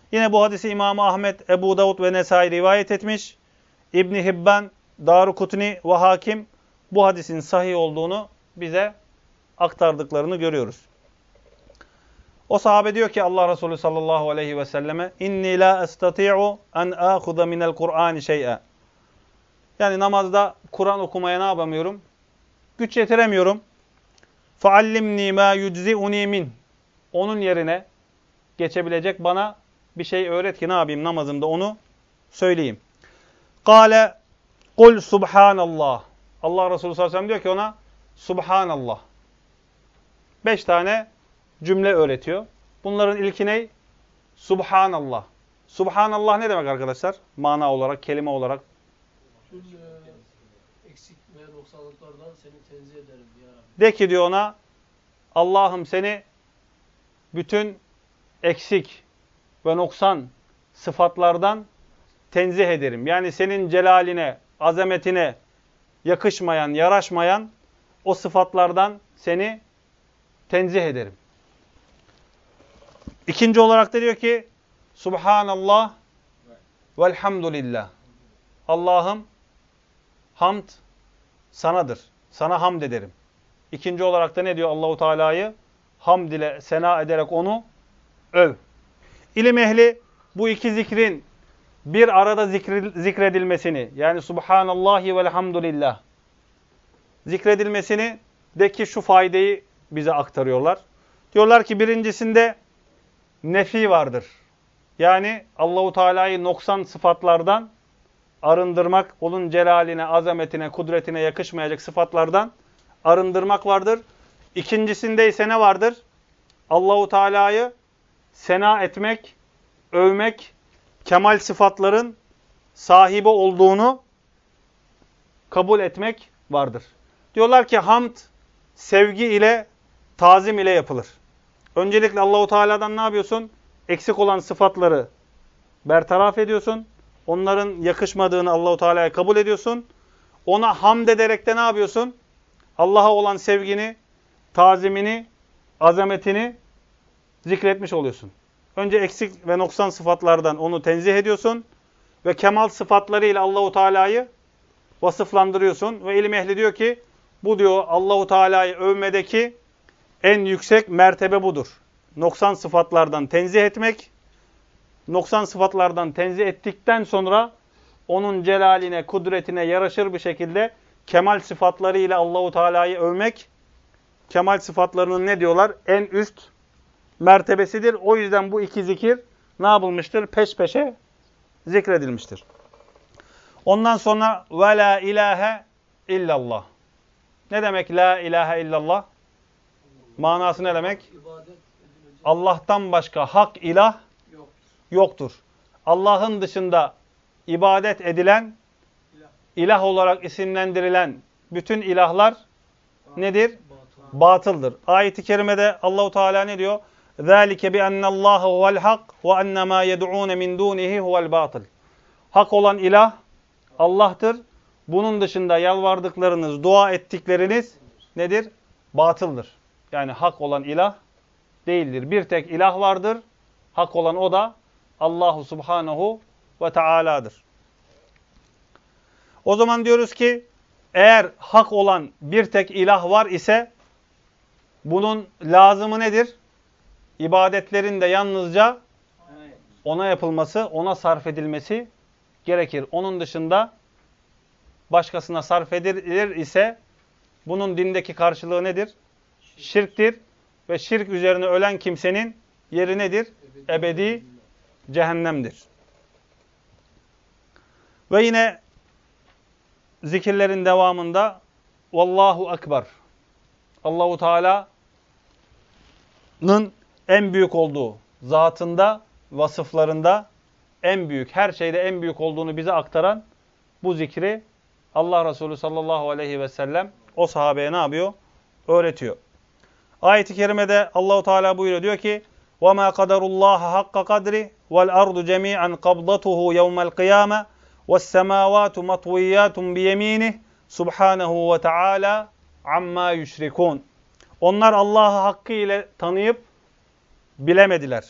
Yine bu hadisi İmam Ahmed, Ebu Davud ve Nesai rivayet etmiş. İbn Hibban, Darukutni ve Hakim bu hadisin sahih olduğunu bize aktardıklarını görüyoruz. O sahabe diyor ki Allah Resulü sallallahu aleyhi ve selleme inni la estati'u en ahuda minel Kur'an şey'e. Yani namazda Kur'an okumaya ne yapamıyorum? Güç yetiremiyorum. Faallimni ma yuczi'uni min. Onun yerine geçebilecek bana bir şey öğret ki ne yapayım namazımda onu söyleyeyim. Kale kul subhanallah. Allah Resulü sallallahu aleyhi ve sellem diyor ki ona subhanallah. 5 tane cümle öğretiyor. Bunların ilki ne? Subhanallah. Subhanallah ne demek arkadaşlar? Mana olarak, kelime olarak. Tüm eksik ve noksanlıklardan seni tenzih ederim ya Rabbi. De ki diyor ona Allah'ım seni bütün eksik ve noksan sıfatlardan tenzih ederim. Yani senin celaline, azametine yakışmayan, yaraşmayan o sıfatlardan seni tenzih ederim. İkinci olarak da diyor ki Subhanallah velhamdülillah. Allah'ım hamd sanadır. Sana hamd ederim. İkinci olarak da ne diyor Allahu Teala'yı? Hamd ile sena ederek onu öv. İlim ehli bu iki zikrin bir arada zikredilmesini yani Subhanallahi velhamdülillah zikredilmesini de ki şu faydayı bize aktarıyorlar. Diyorlar ki birincisinde nefi vardır. Yani Allahu Teala'yı noksan sıfatlardan arındırmak, onun celaline, azametine, kudretine yakışmayacak sıfatlardan arındırmak vardır. İkincisinde ise ne vardır? Allahu Teala'yı sena etmek, övmek, kemal sıfatların sahibi olduğunu kabul etmek vardır. Diyorlar ki hamd sevgi ile, tazim ile yapılır. Öncelikle Allahu Teala'dan ne yapıyorsun? Eksik olan sıfatları bertaraf ediyorsun. Onların yakışmadığını Allahu Teala'ya kabul ediyorsun. Ona hamd ederek de ne yapıyorsun? Allah'a olan sevgini, tazimini, azametini zikretmiş oluyorsun. Önce eksik ve noksan sıfatlardan onu tenzih ediyorsun ve kemal sıfatlarıyla Allahu Teala'yı vasıflandırıyorsun ve ilim ehli diyor ki bu diyor Allahu Teala'yı övmedeki en yüksek mertebe budur. Noksan sıfatlardan tenzih etmek, noksan sıfatlardan tenzih ettikten sonra onun celaline, kudretine yaraşır bir şekilde kemal sıfatlarıyla Allahu Teala'yı övmek, kemal sıfatlarının ne diyorlar? En üst mertebesidir. O yüzden bu iki zikir ne yapılmıştır? Peş peşe zikredilmiştir. Ondan sonra ve la ilahe illallah. Ne demek la ilahe illallah? Manası ne demek? Allah'tan başka hak ilah yoktur. Allah'ın dışında ibadet edilen, ilah olarak isimlendirilen bütün ilahlar nedir? Batıldır. Ayet-i kerimede Allahu Teala ne diyor? ذَٰلِكَ بِأَنَّ اللّٰهَ هُوَ الْحَقِّ وَأَنَّ مَا يَدْعُونَ مِنْ دُونِهِ هُوَ الْبَاطِلِ. Hak olan ilah Allah'tır. Bunun dışında yalvardıklarınız, dua ettikleriniz nedir? Batıldır. Yani hak olan ilah değildir. Bir tek ilah vardır. Hak olan o da Allahu Subhanahu ve Teala'dır. O zaman diyoruz ki eğer hak olan bir tek ilah var ise bunun lazımı nedir? İbadetlerin de yalnızca ona yapılması, ona sarf edilmesi gerekir. Onun dışında başkasına sarf edilir ise bunun dindeki karşılığı nedir? Şirktir. Ve şirk üzerine ölen kimsenin yeri nedir? Ebedi cehennemdir. Ve yine zikirlerin devamında Vallahu Ekber. Allahu Teala'nın en büyük olduğu, zatında, vasıflarında en büyük, her şeyde en büyük olduğunu bize aktaran bu zikri Allah Resulü sallallahu aleyhi ve sellem o sahabeye ne yapıyor? Öğretiyor. Ayet-i kerimede Allahu Teala buyuruyor diyor ki: "Ve ma kadarullaha hakka kadri vel ardu cemi'an qabdatuhu yevmel kıyame ve's semavatu matviyyatun bi yeminihi subhanahu ve teala amma yüşrikun." Onlar Allah'ı hakkıyla tanıyıp bilemediler.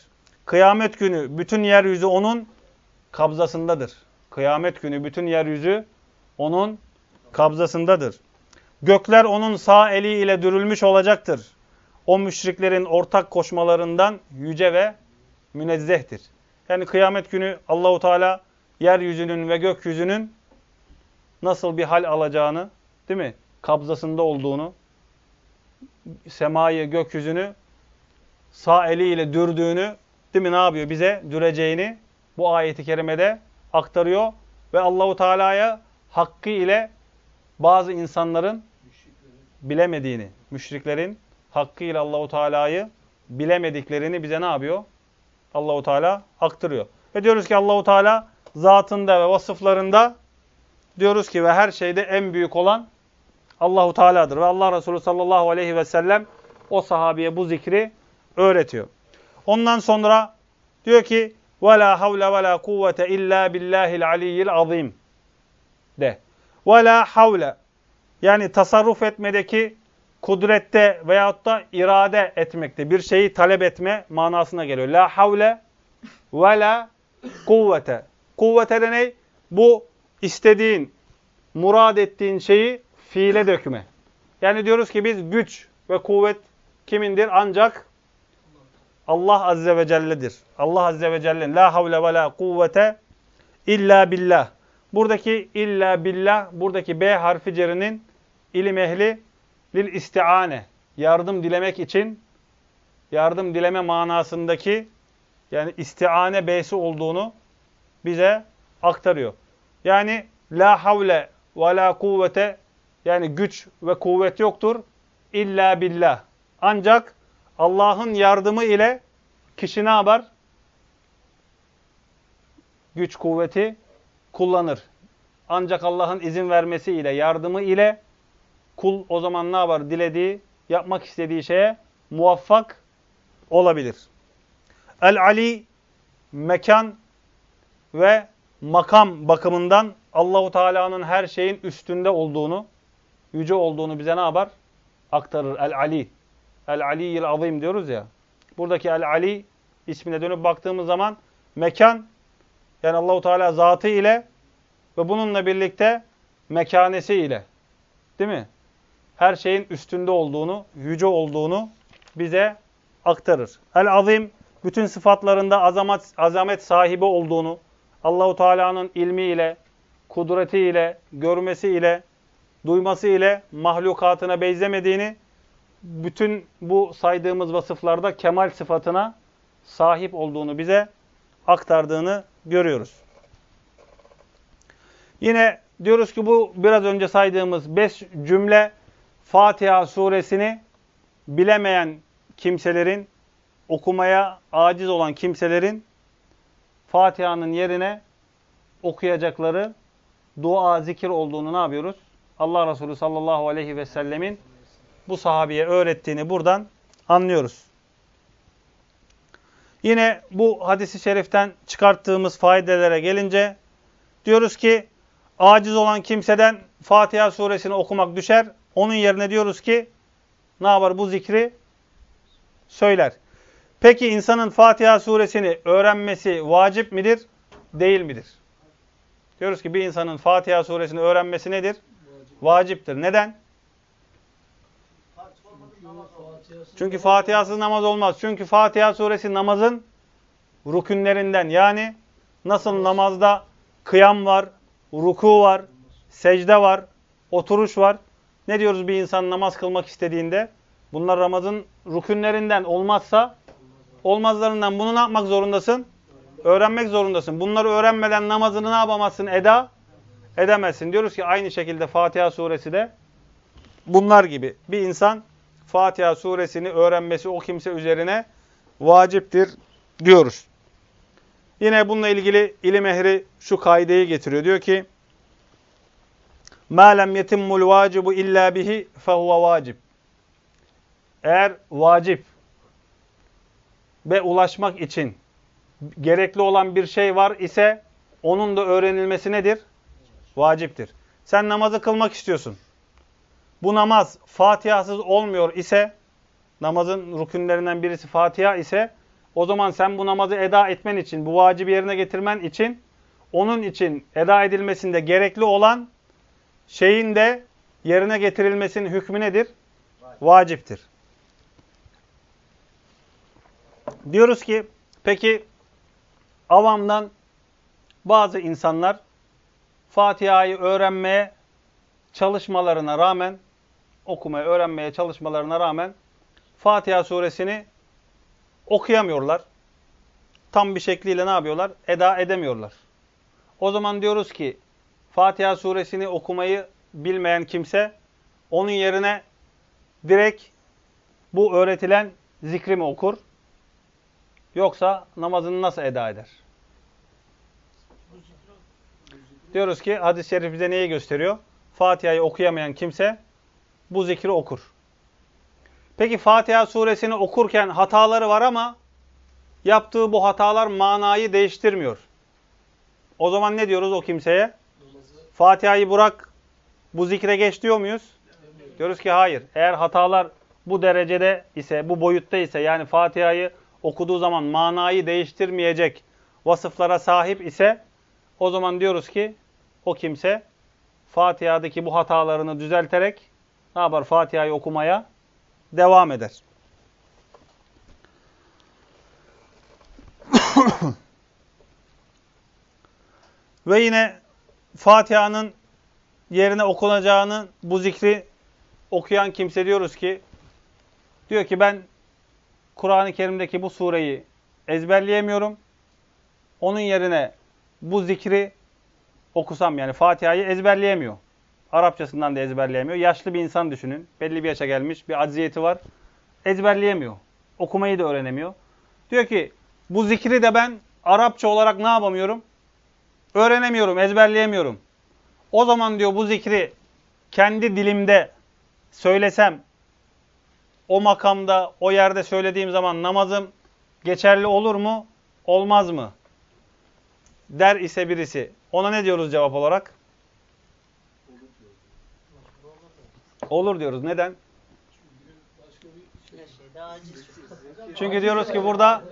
Kıyamet günü bütün yeryüzü onun kabzasındadır. Kıyamet günü bütün yeryüzü onun kabzasındadır. Gökler onun sağ eliyle dürülmüş olacaktır. O müşriklerin ortak koşmalarından yüce ve münezzehtir. Yani kıyamet günü Allahu Teala yeryüzünün ve gökyüzünün nasıl bir hal alacağını, değil mi? Kabzasında olduğunu, semayı, gökyüzünü sağ eliyle dürdüğünü, değil mi? Ne yapıyor? Bize düreceğini bu ayeti kerimede aktarıyor ve Allahu Teala'ya hakkı ile bazı insanların bilemediğini, müşriklerin hakkı ile Allahu Teala'yı bilemediklerini bize ne yapıyor? Allahu Teala aktarıyor. Ve diyoruz ki Allahu Teala zatında ve vasıflarında diyoruz ki ve her şeyde en büyük olan Allahu Teala'dır. Ve Allah Resulü sallallahu aleyhi ve sellem o sahabeye bu zikri öğretiyor. Ondan sonra diyor ki وَلَا حَوْلَ وَلَا قُوَّةَ اِلَّا بِاللّٰهِ الْعَلِيِّ الْعَظِيمِ de. وَلَا حَوْلَ yani tasarruf etmedeki kudrette veyahut da irade etmekte, bir şeyi talep etme manasına geliyor. La havle ve la kuvvete. Kuvvete de ne? Bu istediğin, murad ettiğin şeyi fiile dökme. Yani diyoruz ki biz güç ve kuvvet kimindir? Ancak Allah Azze ve Celle'dir. Allah Azze ve Celle. La havle ve la kuvvete illa billah. Buradaki illa billah, buradaki B harfi cerinin ilim ehli lil isti'ane, yardım dilemek için, yardım dileme manasındaki yani isti'ane B'si olduğunu bize aktarıyor. Yani la havle ve la kuvvete yani güç ve kuvvet yoktur illa billah. Ancak Allah'ın yardımı ile kişi ne yapar? Güç kuvveti kullanır. Ancak Allah'ın izin vermesiyle, yardımı ile kul o zaman ne yapar? Dilediği, yapmak istediği şeye muvaffak olabilir. El-Ali, mekan ve makam bakımından Allahu Teala'nın her şeyin üstünde olduğunu, yüce olduğunu bize ne yapar? Aktarır. El-Ali. El-Aliyyil Azim diyoruz ya. Buradaki El-Ali ismine dönüp baktığımız zaman mekan, yani Allahu Teala zatı ile ve bununla birlikte mekanesi ile, değil mi? Her şeyin üstünde olduğunu, yüce olduğunu bize aktarır. El-Azim, bütün sıfatlarında azamet sahibi olduğunu, Allahu Teala'nın ilmiyle, kudretiyle, görmesiyle, duymasıyla mahlukatına benzemediğini, bütün bu saydığımız vasıflarda kemal sıfatına sahip olduğunu bize aktardığını görüyoruz. Yine diyoruz ki bu biraz önce saydığımız 5 cümle Fatiha suresini bilemeyen kimselerin, okumaya aciz olan kimselerin Fatiha'nın yerine okuyacakları dua, zikir olduğunu ne yapıyoruz? Allah Resulü sallallahu aleyhi ve sellemin bu sahabeye öğrettiğini buradan anlıyoruz. Yine bu hadisi şeriften çıkarttığımız faydelere gelince diyoruz ki aciz olan kimseden Fatiha suresini okumak düşer. Onun yerine diyoruz ki ne yapar? Bu zikri söyler. Peki insanın Fatiha suresini öğrenmesi vacip midir? Değil midir? Diyoruz ki bir insanın Fatiha suresini öğrenmesi nedir? Vaciptir. Neden? Çünkü Fatiha'sız namaz olmaz. Çünkü Fatiha suresi namazın rükünlerinden. Yani nasıl namazda kıyam var, ruku var, secde var, oturuş var. Ne diyoruz bir insan namaz kılmak istediğinde? Bunlar namazın rükünlerinden, olmazsa olmazlarından. Bunu ne yapmak zorundasın? Öğrenmek zorundasın. Bunları öğrenmeden namazını ne yapamazsın? Eda edemezsin. Diyoruz ki aynı şekilde Fatiha suresi de bunlar gibi. Bir insan Fatiha suresini öğrenmesi o kimse üzerine vaciptir diyoruz. Yine bununla ilgili ilim ehli şu kaideyi getiriyor. Diyor ki مَا لَمْ يَتِمُّ الْوَاجِبُ اِلَّا بِهِ فَهُوَ vacib. Eğer vacip ve ulaşmak için gerekli olan bir şey var ise onun da öğrenilmesi nedir? Vaciptir. Sen namazı kılmak istiyorsun. Bu namaz Fatiha'sız olmuyor ise, namazın rükünlerinden birisi Fatiha ise, O zaman sen bu namazı eda etmen için, bu vacibi yerine getirmen için, onun için eda edilmesinde gerekli olan şeyin de yerine getirilmesinin hükmü nedir? Vaciptir. Diyoruz ki, peki avamdan bazı insanlar Fatiha'yı öğrenmeye çalışmalarına rağmen, okumayı öğrenmeye çalışmalarına rağmen Fatiha suresini okuyamıyorlar. Tam bir şekliyle ne yapıyorlar? Eda edemiyorlar. O zaman diyoruz ki Fatiha suresini okumayı bilmeyen kimse onun yerine direkt bu öğretilen zikri mi okur? Yoksa namazını nasıl eda eder? Diyoruz ki hadis-i şerif bize neyi gösteriyor? Fatiha'yı okuyamayan kimse bu zikri okur. Peki Fatiha suresini okurken hataları var ama yaptığı bu hatalar manayı değiştirmiyor. O zaman ne diyoruz o kimseye? Fatiha'yı bırak, bu zikre geç diyor muyuz? Diyoruz ki hayır. Eğer hatalar bu derecede ise, bu boyutta ise, yani Fatiha'yı okuduğu zaman manayı değiştirmeyecek vasıflara sahip ise, o zaman diyoruz ki o kimse Fatiha'daki bu hatalarını düzelterek ne yapar? Fatiha'yı okumaya devam eder. Ve yine Fatiha'nın yerine okunacağını, bu zikri okuyan kimse diyoruz ki, diyor ki ben Kur'an-ı Kerim'deki bu sureyi ezberleyemiyorum. Onun yerine bu zikri okusam, yani Fatiha'yı ezberleyemiyor. Arapçasından da ezberleyemiyor. Yaşlı bir insan düşünün. Belli bir yaşa gelmiş, bir acziyeti var. Ezberleyemiyor. Okumayı da öğrenemiyor. Diyor ki bu zikri de ben Arapça olarak ne yapamıyorum? Öğrenemiyorum, ezberleyemiyorum. O zaman diyor bu zikri kendi dilimde söylesem, o makamda, o yerde söylediğim zaman namazım geçerli olur mu, olmaz mı? Der ise birisi. Ona ne diyoruz cevap olarak? Olur diyoruz. Neden? Çünkü diyoruz ki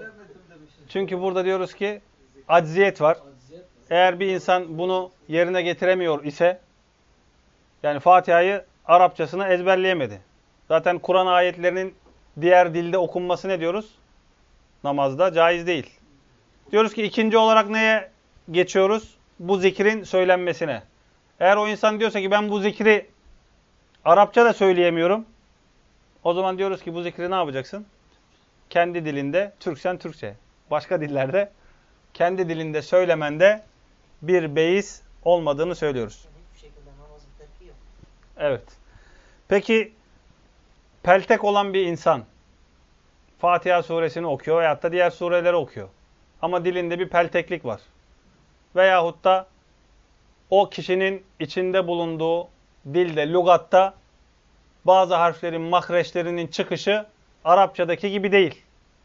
burada diyoruz ki acziyet var. Eğer bir insan bunu yerine getiremiyor ise, yani Fatiha'yı Arapçasını ezberleyemedi. Zaten Kur'an ayetlerinin diğer dilde okunması ne diyoruz? Namazda caiz değil. Diyoruz ki ikinci olarak neye geçiyoruz? Bu zikrin söylenmesine. Eğer o insan diyorsa ki ben bu zikri Arapça da söyleyemiyorum, o zaman diyoruz ki bu zikri ne yapacaksın? Kendi dilinde, Türksen Türkçe, başka dillerde kendi dilinde söylemende bir beis olmadığını söylüyoruz. Hiçbir şekilde namazın terki yok. Evet. Peki peltek olan bir insan Fatiha suresini okuyor veyahut da diğer sureleri okuyor. Ama dilinde bir pelteklik var. Veyahut da o kişinin içinde bulunduğu dilde, lügatta bazı harflerin mahreçlerinin çıkışı Arapçadaki gibi değil.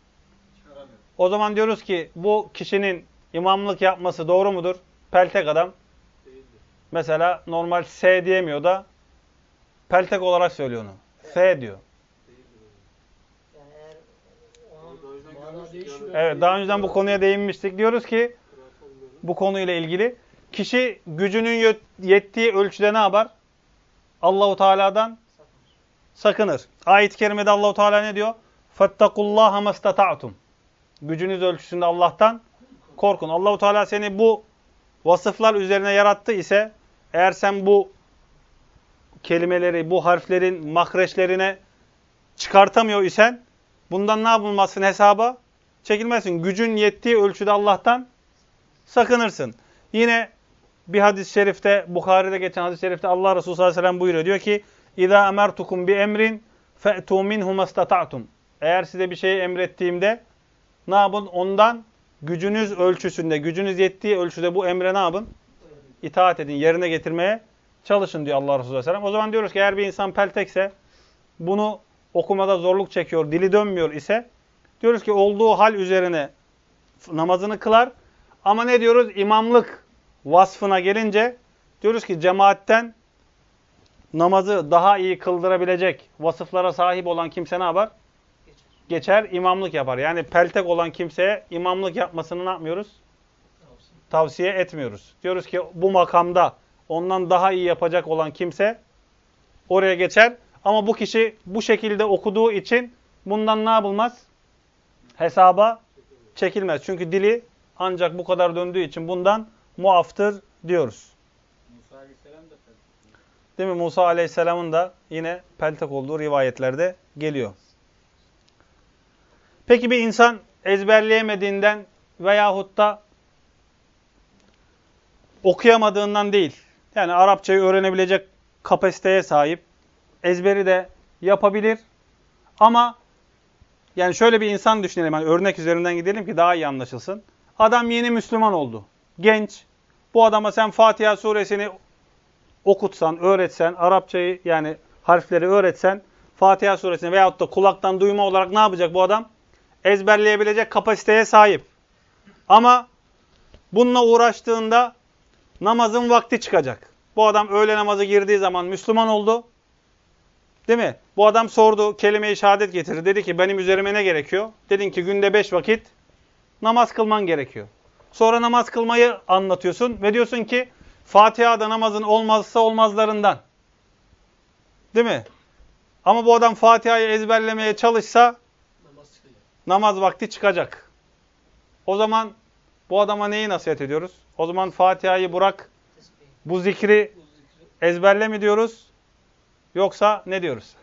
O zaman diyoruz ki bu kişinin imamlık yapması doğru mudur? Peltek adam. Mesela normal S diyemiyor da peltek olarak söylüyor onu. F diyor. Yani eğer onun Evet, daha önceden bu konuya değinmiştik. Diyoruz ki bu konuyla ilgili kişi gücünün yettiği ölçüde ne yapar? Allahu Teala'dan sakınır. Ayet-i kerimede Allahu Teala ne diyor? Fettakullaha mastata'tum. Gücünüz ölçüsünde Allah'tan korkun. Allahu Teala seni bu vasıflar üzerine yarattı ise, eğer sen bu kelimeleri, bu harflerin mahreçlerine çıkartamıyor isen, bundan ne yapılmasın hesaba? Çekilmezsin. Gücün yettiği ölçüde Allah'tan sakınırsın. Yine bir hadis-i şerifte, Bukhari'de geçen hadis-i şerifte Allah Resulü sallallahu aleyhi ve sellem buyuruyor. Diyor ki, İzâ emertukum bi emrin fe'tû minhu mastata'tum. Eğer size bir şeyi emrettiğimde ne yapın? Ondan gücünüz ölçüsünde, gücünüz yettiği ölçüde bu emre ne yapın? İtaat edin, yerine getirmeye çalışın diyor Allah Resulü sallallahu aleyhi ve sellem. O zaman diyoruz ki eğer bir insan peltekse, bunu okumada zorluk çekiyor, dili dönmüyor ise, diyoruz ki olduğu hal üzerine namazını kılar. Ama ne diyoruz? İmamlık vasfına gelince diyoruz ki cemaatten namazı daha iyi kıldırabilecek vasıflara sahip olan kimse ne yapar? geçer, imamlık yapar. Yani peltek olan kimseye imamlık yapmasını ne yapmıyoruz? Tavsiye etmiyoruz. Diyoruz ki bu makamda ondan daha iyi yapacak olan kimse oraya geçer. Ama bu kişi bu şekilde okuduğu için bundan ne yapılmaz? Hesaba çekilmez. Çünkü dili ancak bu kadar döndüğü için bundan muaftır diyoruz. Musa Aleyhisselam da peltek. Değil mi? Musa Aleyhisselam'ın da yine peltek olduğu rivayetlerde geliyor. Peki bir insan ezberleyemediğinden veyahut da okuyamadığından değil, yani Arapçayı öğrenebilecek kapasiteye sahip, ezberi de yapabilir ama yani şöyle bir insan düşünelim, hani örnek üzerinden gidelim ki daha iyi anlaşılsın. Adam yeni Müslüman oldu, genç. Bu adama sen Fatiha suresini okutsan, öğretsen, Arapçayı yani harfleri öğretsen, Fatiha suresini veyahut da kulaktan duyma olarak ne yapacak bu adam? Ezberleyebilecek kapasiteye sahip. Ama bununla uğraştığında namazın vakti çıkacak. Bu adam öğle namazı girdiği zaman Müslüman oldu. Değil mi? Bu adam sordu, kelime-i şehadet getirdi. Dedi ki benim üzerime ne gerekiyor? Dedin ki günde 5 vakit namaz kılman gerekiyor. Sonra namaz kılmayı anlatıyorsun ve diyorsun ki Fatiha da namazın olmazsa olmazlarından. Değil mi? Ama bu adam Fatiha'yı ezberlemeye çalışsa namaz vakti çıkacak. O zaman bu adama neyi nasihat ediyoruz? O zaman Fatiha'yı bırak, bu zikri ezberle mi diyoruz? Yoksa ne diyoruz?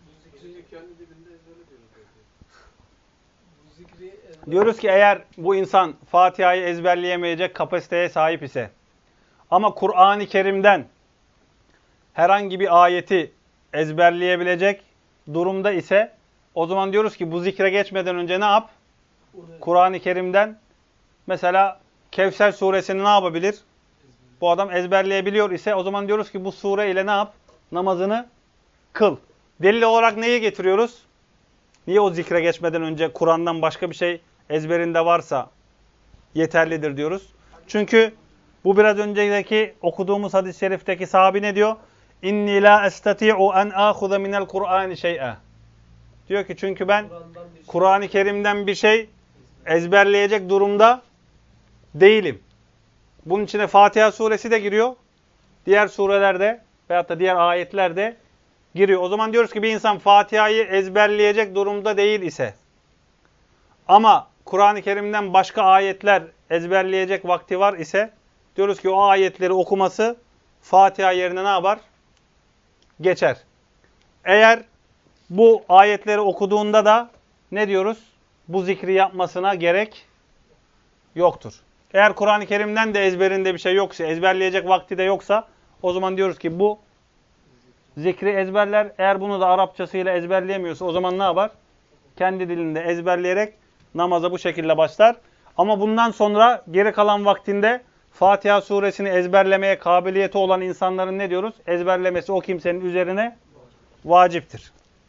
Diyoruz ki eğer bu insan Fatiha'yı ezberleyemeyecek kapasiteye sahip ise ama Kur'an-ı Kerim'den herhangi bir ayeti ezberleyebilecek durumda ise o zaman diyoruz ki bu zikre geçmeden önce ne yap? Kur'an-ı Kerim'den mesela Kevser suresini ne yapabilir? Bu adam ezberleyebiliyor ise o zaman diyoruz ki bu sure ile ne yap? Namazını kıl. Delil olarak neyi getiriyoruz? Niye o zikre geçmeden önce Kur'an'dan başka bir şey ezberinde varsa yeterlidir diyoruz? Çünkü bu biraz önceki okuduğumuz hadis-i şerifteki sahabi ne diyor? İnni la estati'u en ahuza minel Kur'ani şey'e. Diyor ki çünkü ben Kur'an-ı Kerim'den bir şey ezberleyecek durumda değilim. Bunun içine Fatiha suresi de giriyor. Diğer surelerde veyahut da diğer ayetlerde giriyor. O zaman diyoruz ki bir insan Fatiha'yı ezberleyecek durumda değil ise ama Kur'an-ı Kerim'den başka ayetler ezberleyecek vakti var ise diyoruz ki o ayetleri okuması Fatiha yerine ne yapar? Geçer. Eğer bu ayetleri okuduğunda da ne diyoruz? Bu zikri yapmasına gerek yoktur. Eğer Kur'an-ı Kerim'den de ezberinde bir şey yoksa, ezberleyecek vakti de yoksa o zaman diyoruz ki bu zikri ezberler. Eğer bunu da Arapçasıyla ezberleyemiyorsa o zaman ne yapar? Kendi dilinde ezberleyerek namaza bu şekilde başlar. Ama bundan sonra geri kalan vaktinde Fatiha suresini ezberlemeye kabiliyeti olan insanların ne diyoruz? Ezberlemesi o kimsenin üzerine vaciptir.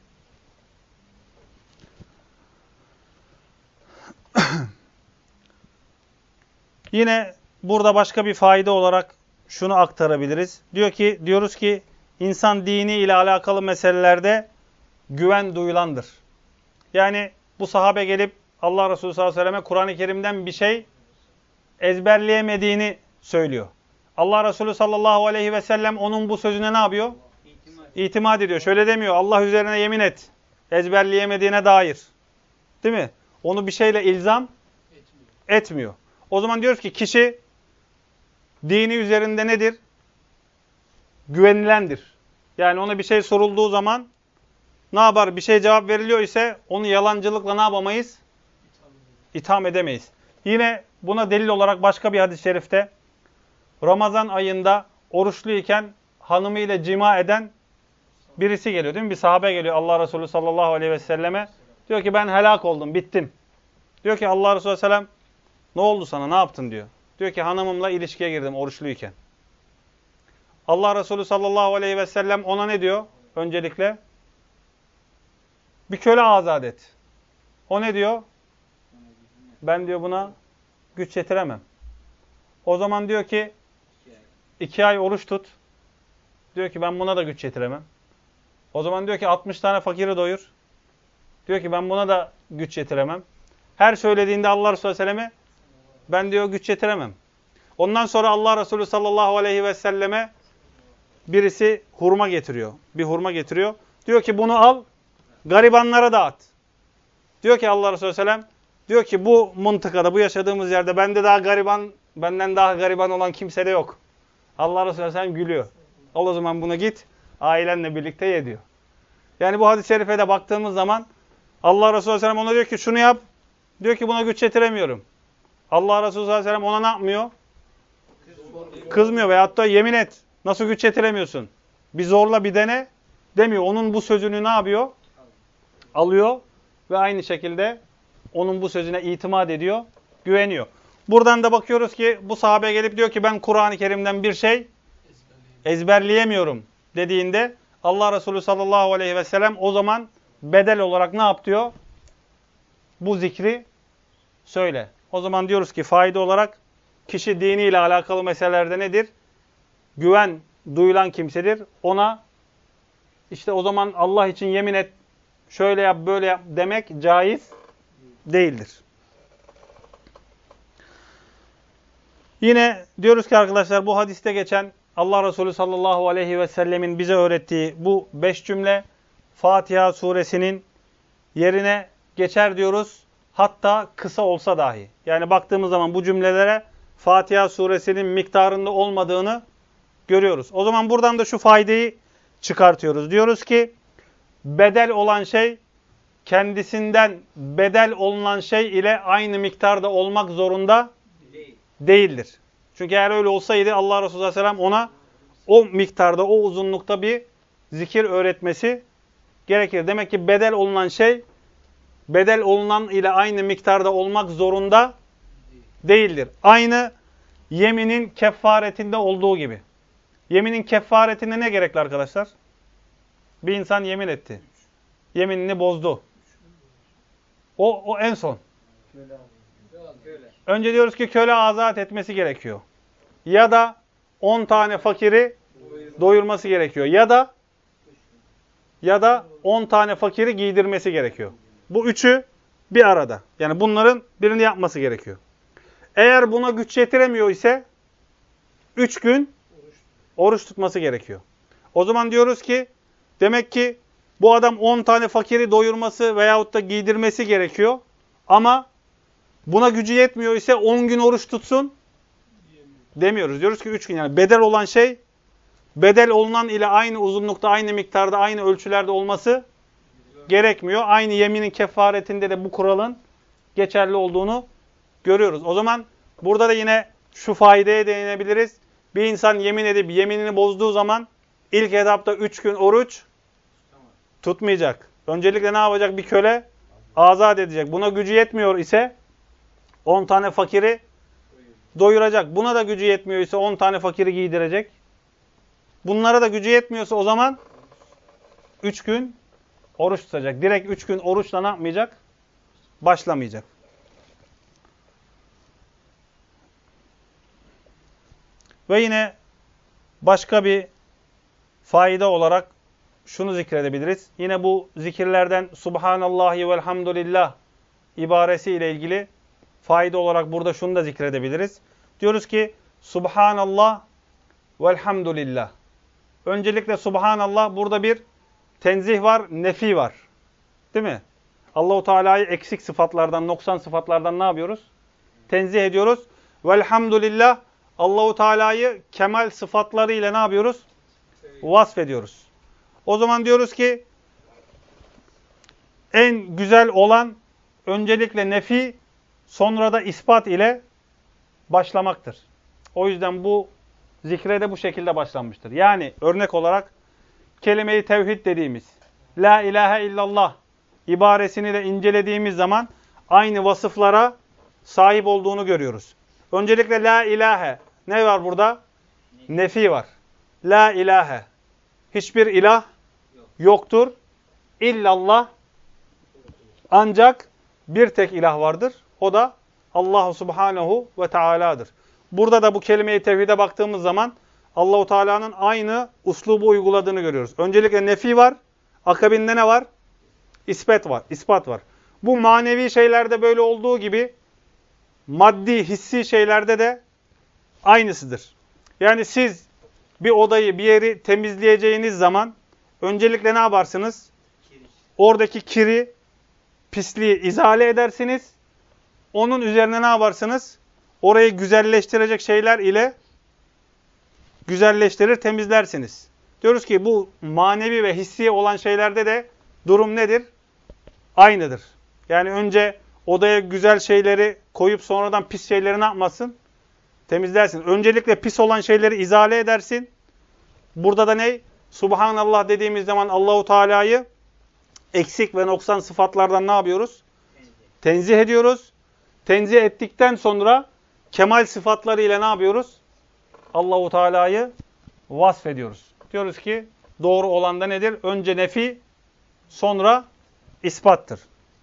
Yine burada başka bir fayda olarak şunu aktarabiliriz. Diyoruz ki insan dini ile alakalı meselelerde güven duyulandır. Yani bu sahabe gelip Allah Resulü sallallahu aleyhi ve selleme Kur'an-ı Kerim'den bir şey ezberleyemediğini söylüyor. Allah Resulü sallallahu aleyhi ve sellem onun bu sözüne ne yapıyor? İtimat ediyor. Şöyle demiyor. Allah üzerine yemin et. Ezberleyemediğine dair. Değil mi? Onu bir şeyle ilzam etmiyor. O zaman diyoruz ki kişi dini üzerinde nedir? Güvenilendir. Yani ona bir şey sorulduğu zaman ne yapar? Bir şey cevap veriliyor ise onu yalancılıkla ne yapamayız? İtham edemeyiz. Yine buna delil olarak başka bir hadis-i şerifte Ramazan ayında oruçluyken hanımıyla cima eden birisi geliyor değil mi? Bir sahabe geliyor Allah Resulü sallallahu aleyhi ve selleme. Diyor ki ben helak oldum, bittim. Diyor ki Allah Resulü sellem ne oldu sana, ne yaptın diyor. Diyor ki hanımımla ilişkiye girdim oruçluyken. Allah Resulü sallallahu aleyhi ve sellem ona ne diyor? Öncelikle bir köle azat et. O ne diyor? Ben diyor buna güç yetiremem. O zaman diyor ki 2 ay oruç tut. Diyor ki ben buna da güç yetiremem. O zaman diyor ki 60 tane fakiri doyur. Diyor ki ben buna da güç yetiremem. Her söylediğinde Allah Resulü Aleyhisselam'e ben diyor güç yetiremem. Ondan sonra Allah Resulü sallallahu aleyhi ve selleme birisi hurma getiriyor. Bir hurma getiriyor. Diyor ki bunu al, garibanlara dağıt. Diyor ki Allah Resulü Aleyhisselam, diyor ki bu mıntıkada, bu yaşadığımız yerde benden daha gariban olan kimse de yok. Allah Resulü Aleyhisselam gülüyor. O zaman bunu git, ailenle birlikte ye diyor. Yani bu hadis-i şerife de baktığımız zaman Allah Resulü Aleyhisselam ona diyor ki şunu yap. Diyor ki buna güç yetiremiyorum. Allah Resulü Aleyhisselam ona ne yapmıyor? Kızmıyor veyahut da yemin et. Nasıl güç yetiremiyorsun? Bir zorla bir dene demiyor. Onun bu sözünü ne yapıyor? Alıyor ve aynı şekilde onun bu sözüne itimat ediyor, güveniyor. Buradan da bakıyoruz ki bu sahabe gelip diyor ki ben Kur'an-ı Kerim'den bir şey ezberleyemiyorum dediğinde Allah Resulü sallallahu aleyhi ve sellem o zaman bedel olarak ne yap diyor? Bu zikri söyle. O zaman diyoruz ki fayda olarak kişi diniyle alakalı meselelerde nedir? Güven duyulan kimsedir. Ona işte o zaman Allah için yemin et, şöyle yap, böyle yap demek caiz değildir. Yine diyoruz ki arkadaşlar bu hadiste geçen Allah Resulü sallallahu aleyhi ve sellemin bize öğrettiği bu 5 cümle Fatiha suresinin yerine geçer diyoruz. Hatta kısa olsa dahi. Yani baktığımız zaman bu cümlelere Fatiha suresinin miktarında olmadığını görüyoruz. O zaman buradan da şu faydayı çıkartıyoruz. Diyoruz ki bedel olan şey kendisinden bedel olunan şey ile aynı miktarda olmak zorunda değildir. Çünkü eğer öyle olsaydı Allah Resulü Aleyhisselam ona o miktarda, o uzunlukta bir zikir öğretmesi gerekir. Demek ki bedel olunan şey bedel olunan ile aynı miktarda olmak zorunda değildir. Aynı yeminin kefaretinde olduğu gibi. Yeminin kefaretinde ne gerekli arkadaşlar? Bir insan yemin etti. Yeminini bozdu. O en son. Önce diyoruz ki köle azat etmesi gerekiyor. Ya da 10 tane fakiri doyurması gerekiyor. Ya da 10 tane fakiri giydirmesi gerekiyor. Bu üçü bir arada. Yani bunların birini yapması gerekiyor. Eğer buna güç yetiremiyor ise 3 gün oruç tutması gerekiyor. O zaman diyoruz ki demek ki bu adam 10 tane fakiri doyurması veyahut da giydirmesi gerekiyor. Ama buna gücü yetmiyor ise 10 gün oruç tutsun demiyoruz. Diyoruz ki 3 gün. Yani bedel olan şey bedel olunan ile aynı uzunlukta, aynı miktarda, aynı ölçülerde olması gerekmiyor. Aynı yeminin kefaretinde de bu kuralın geçerli olduğunu görüyoruz. O zaman burada da yine şu faydaya değinebiliriz. Bir insan yemin edip yeminini bozduğu zaman ilk etapta 3 gün oruç tutmayacak. Öncelikle ne yapacak? Bir köle azat edecek. Buna gücü yetmiyor ise 10 tane fakiri doyuracak. Buna da gücü yetmiyor ise 10 tane fakiri giydirecek. Bunlara da gücü yetmiyorsa o zaman 3 gün oruç tutacak. Direkt 3 gün oruçla ne yapmayacak? Başlamayacak. Ve yine başka bir fayda olarak şunu zikredebiliriz. Yine bu zikirlerden Subhanallahi velhamdülillah ibaresi ile ilgili fayda olarak burada şunu da zikredebiliriz. Diyoruz ki Subhanallah velhamdülillah. Öncelikle Subhanallah burada bir tenzih var, nefi var. Değil mi? Allahu Teala'yı eksik sıfatlardan, noksan sıfatlardan ne yapıyoruz? Tenzih ediyoruz. Velhamdülillah Allahu Teala'yı kemal sıfatlarıyla ne yapıyoruz? Vasfediyoruz. O zaman diyoruz ki en güzel olan öncelikle nefi, sonra da ispat ile başlamaktır. O yüzden bu zikre de bu şekilde başlanmıştır. Yani örnek olarak kelime-i tevhid dediğimiz La ilahe illallah ibaresini de incelediğimiz zaman aynı vasıflara sahip olduğunu görüyoruz. Öncelikle la ilahe. Ne var burada? Nefi var. La ilahe. Hiçbir ilah yoktur. İllallah. Ancak bir tek ilah vardır. O da Allah Subhanahu ve Teala'dır. Burada da bu kelime-i tevhide baktığımız zaman Allahu Teala'nın aynı uslubu uyguladığını görüyoruz. Öncelikle nefi var. Akabinde ne var? İspat var. İspat var. Bu manevi şeylerde böyle olduğu gibi maddi, hissi şeylerde de aynısıdır. Yani siz bir odayı, bir yeri temizleyeceğiniz zaman öncelikle ne yaparsınız? Oradaki kiri, pisliği izale edersiniz. Onun üzerine ne yaparsınız? Orayı güzelleştirecek şeyler ile güzelleştirir, temizlersiniz. Diyoruz ki bu manevi ve hissi olan şeylerde de durum nedir? Aynıdır. Yani önce odaya güzel şeyleri koyup sonradan pis şeyleri ne yapmasın? Temizlersin. Öncelikle pis olan şeyleri izale edersin. Burada da ne? Subhanallah dediğimiz zaman Allahu Teala'yı eksik ve noksan sıfatlardan ne yapıyoruz? Tenzih ediyoruz. Tenzih ettikten sonra kemal sıfatlarıyla ne yapıyoruz? Allahu Teala'yı vasfediyoruz. Diyoruz ki doğru olan da nedir? Önce nefi, sonra ispattır.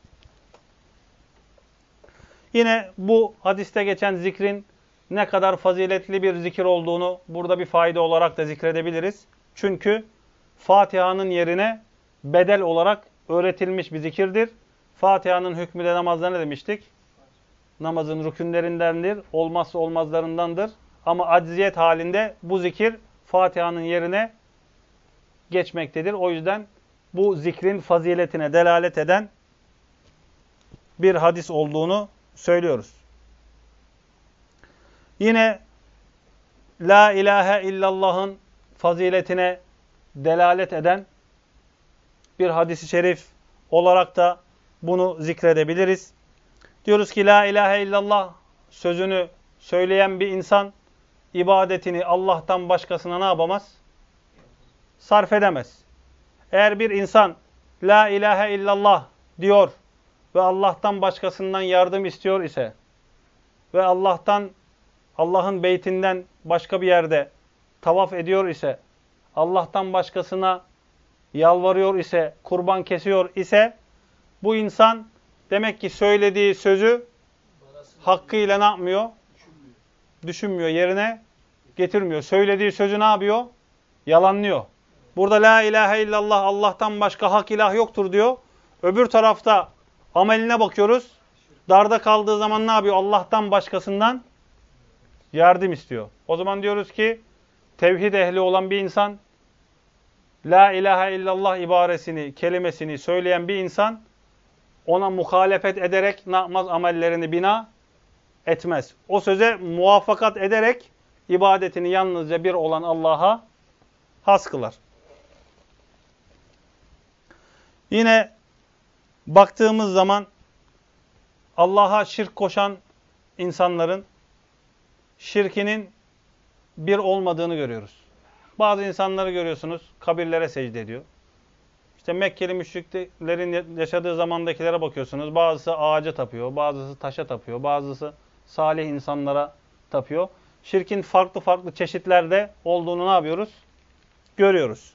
Yine bu hadiste geçen zikrin ne kadar faziletli bir zikir olduğunu burada bir fayda olarak da zikredebiliriz. Çünkü Fatiha'nın yerine bedel olarak öğretilmiş bir zikirdir. Fatiha'nın hükmü de namazda ne demiştik? Namazın rükünlerindendir, olmazsa olmazlarındandır. Ama acziyet halinde bu zikir Fatiha'nın yerine geçmektedir. O yüzden bu zikrin faziletine delalet eden bir hadis olduğunu söylüyoruz. Yine La ilahe illallah'ın faziletine delalet eden bir hadis-i şerif olarak da bunu zikredebiliriz. Diyoruz ki La ilahe illallah sözünü söyleyen bir insan ibadetini Allah'tan başkasına ne yapamaz? Sarf edemez. Eğer bir insan La ilahe illallah diyor ve Allah'tan başkasından yardım istiyor ise ve Allah'ın beytinden başka bir yerde tavaf ediyor ise, Allah'tan başkasına yalvarıyor ise, kurban kesiyor ise bu insan demek ki söylediği sözü hakkıyla ne yapmıyor? Düşünmüyor, yerine getirmiyor. Söylediği sözü ne yapıyor? Yalanlıyor. Burada La ilahe illallah Allah'tan başka hak ilah yoktur diyor. Öbür tarafta ameline bakıyoruz. Darda kaldığı zaman ne yapıyor? Allah'tan başkasından yardım istiyor. O zaman diyoruz ki tevhid ehli olan bir insan La ilahe illallah ibaresini, kelimesini söyleyen bir insan ona muhalefet ederek ne yapmaz? Amellerini bina etmez. O söze muvaffakat ederek ibadetini yalnızca bir olan Allah'a has kılar. Yine baktığımız zaman Allah'a şirk koşan insanların şirkinin bir olmadığını görüyoruz. Bazı insanları görüyorsunuz kabirlere secde ediyor. İşte Mekkeli müşriklerin yaşadığı zamandakilere bakıyorsunuz. Bazısı ağaca tapıyor, bazısı taşa tapıyor, bazısı salih insanlara tapıyor. Şirkin farklı farklı çeşitlerde olduğunu ne yapıyoruz? Görüyoruz.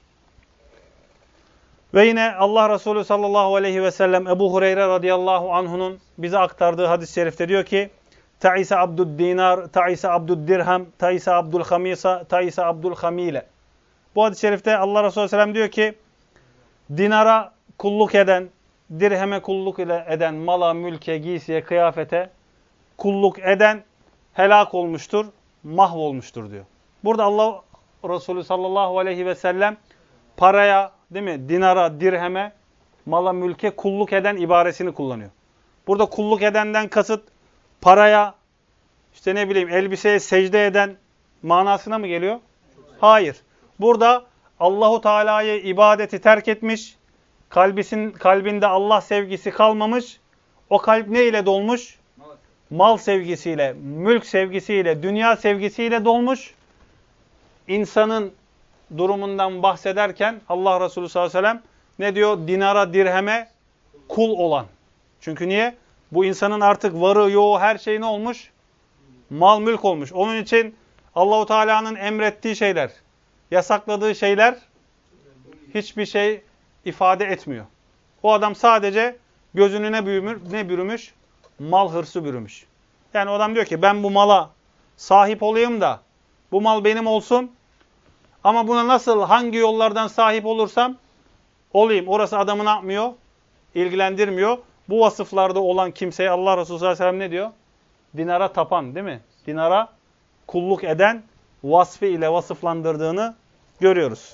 Ve yine Allah Resulü sallallahu aleyhi ve sellem Ebu Hureyre radıyallahu anh'unun bize aktardığı hadis-i şerifte diyor ki Ta'ise abdud dinar, ta'ise abdud dirham, ta'ise abdul hamisa, ta'ise abdul hamile. Bu hadis-i şerifte Allah Resulü sellem diyor ki dinara kulluk eden, dirheme kulluk eden, mala, mülke, giysiye, kıyafete kulluk eden helak olmuştur, mahvolmuştur diyor. Burada Allah Resulü sallallahu aleyhi ve sellem paraya, değil mi? Dinara, dirheme, mala, mülke kulluk eden ibaresini kullanıyor. Burada kulluk edenden kasıt paraya, işte ne bileyim elbiseye secde eden manasına mı geliyor? Hayır. Burada Allahu Teala'yı ibadeti terk etmiş, kalbinde Allah sevgisi kalmamış, o kalp ne ile dolmuş? Mal sevgisiyle, mülk sevgisiyle, dünya sevgisiyle dolmuş. İnsanın durumundan bahsederken Allah Resulü sallallahu aleyhi ve sellem ne diyor? Dinara, dirheme kul olan. Çünkü niye? Bu insanın artık varı, yoğu, her şey ne olmuş? Mal, mülk olmuş. Onun için Allahu Teala'nın emrettiği şeyler, yasakladığı şeyler hiçbir şey ifade etmiyor. O adam sadece gözünü ne bürümüş? Mal hırsı bürümüş. Yani o adam diyor ki ben bu mala sahip olayım da bu mal benim olsun ama buna nasıl, hangi yollardan sahip olursam olayım. Orası adamı ne yapmıyor? İlgilendirmiyor. Bu vasıflarda olan kimseye Allah Resulü sallallahu aleyhi ve sellem ne diyor? Dinara tapan, değil mi? Dinara kulluk eden vasfı ile vasıflandırdığını görüyoruz.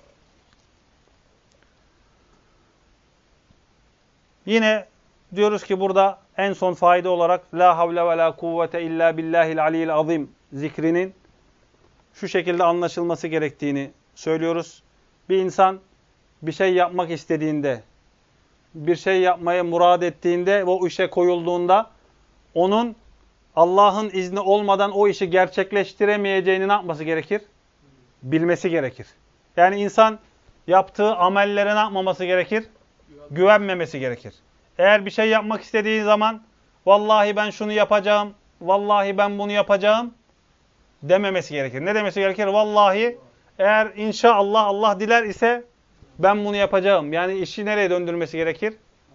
Yine diyoruz ki burada en son fayda olarak la havle ve la kuvvete illa billahil aliyyil azim zikrinin şu şekilde anlaşılması gerektiğini söylüyoruz. Bir insan bir şey yapmak istediğinde, bir şey yapmaya murad ettiğinde ve o işe koyulduğunda onun Allah'ın izni olmadan o işi gerçekleştiremeyeceğini ne yapması gerekir? Bilmesi gerekir. Yani insan yaptığı amellere ne yapmaması gerekir? Güvenmemesi gerekir. Eğer bir şey yapmak istediği zaman vallahi ben şunu yapacağım, vallahi ben bunu yapacağım dememesi gerekir. Ne demesi gerekir? Vallahi eğer inşallah Allah diler ise ben bunu yapacağım. Yani işi nereye döndürmesi gerekir?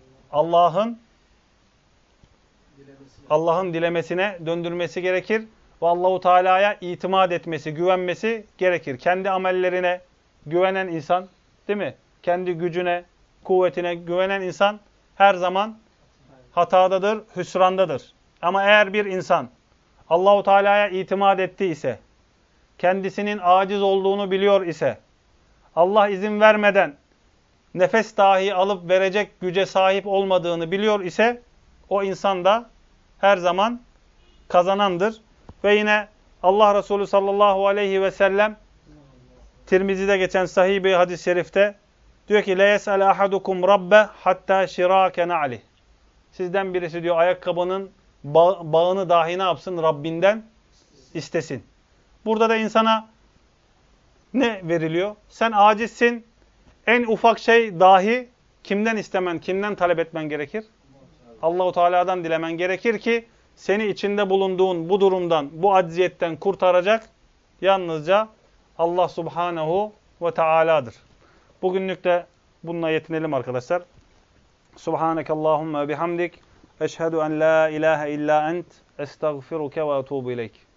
Allah'ın dilemesine döndürmesi gerekir. Ve Allahu Teala'ya itimat etmesi, güvenmesi gerekir. Kendi amellerine güvenen insan, değil mi? Kendi gücüne, kuvvetine güvenen insan her zaman hatadadır, hüsrandadır. Ama eğer bir insan Allahu Teala'ya itimat ettiyse, kendisinin aciz olduğunu biliyor ise, Allah izin vermeden nefes dahi alıp verecek güce sahip olmadığını biliyor ise, o insan da her zaman kazanandır. Ve yine Allah Resulü sallallahu aleyhi ve sellem Tirmizi'de geçen sahih bir hadis-i şerifte diyor ki: "Le yes'al ahadukum rabbe hatta şirake na'li." Sizden birisi diyor ayakkabının bağını dahi ne yapsın? Rabbinden istesin. Burada da insana ne veriliyor? Sen acizsin. En ufak şey dahi kimden istemen, kimden talep etmen gerekir? Allahu Teala'dan dilemen gerekir ki seni içinde bulunduğun bu durumdan, bu acziyetten kurtaracak yalnızca Allah Subhanahu ve Teala'dır. Bugünlük de bununla yetinelim arkadaşlar. Subhanekallahumma bihamdik. Eşhedü en la ilahe illa ent. Estağfiruke ve etubu ileyk.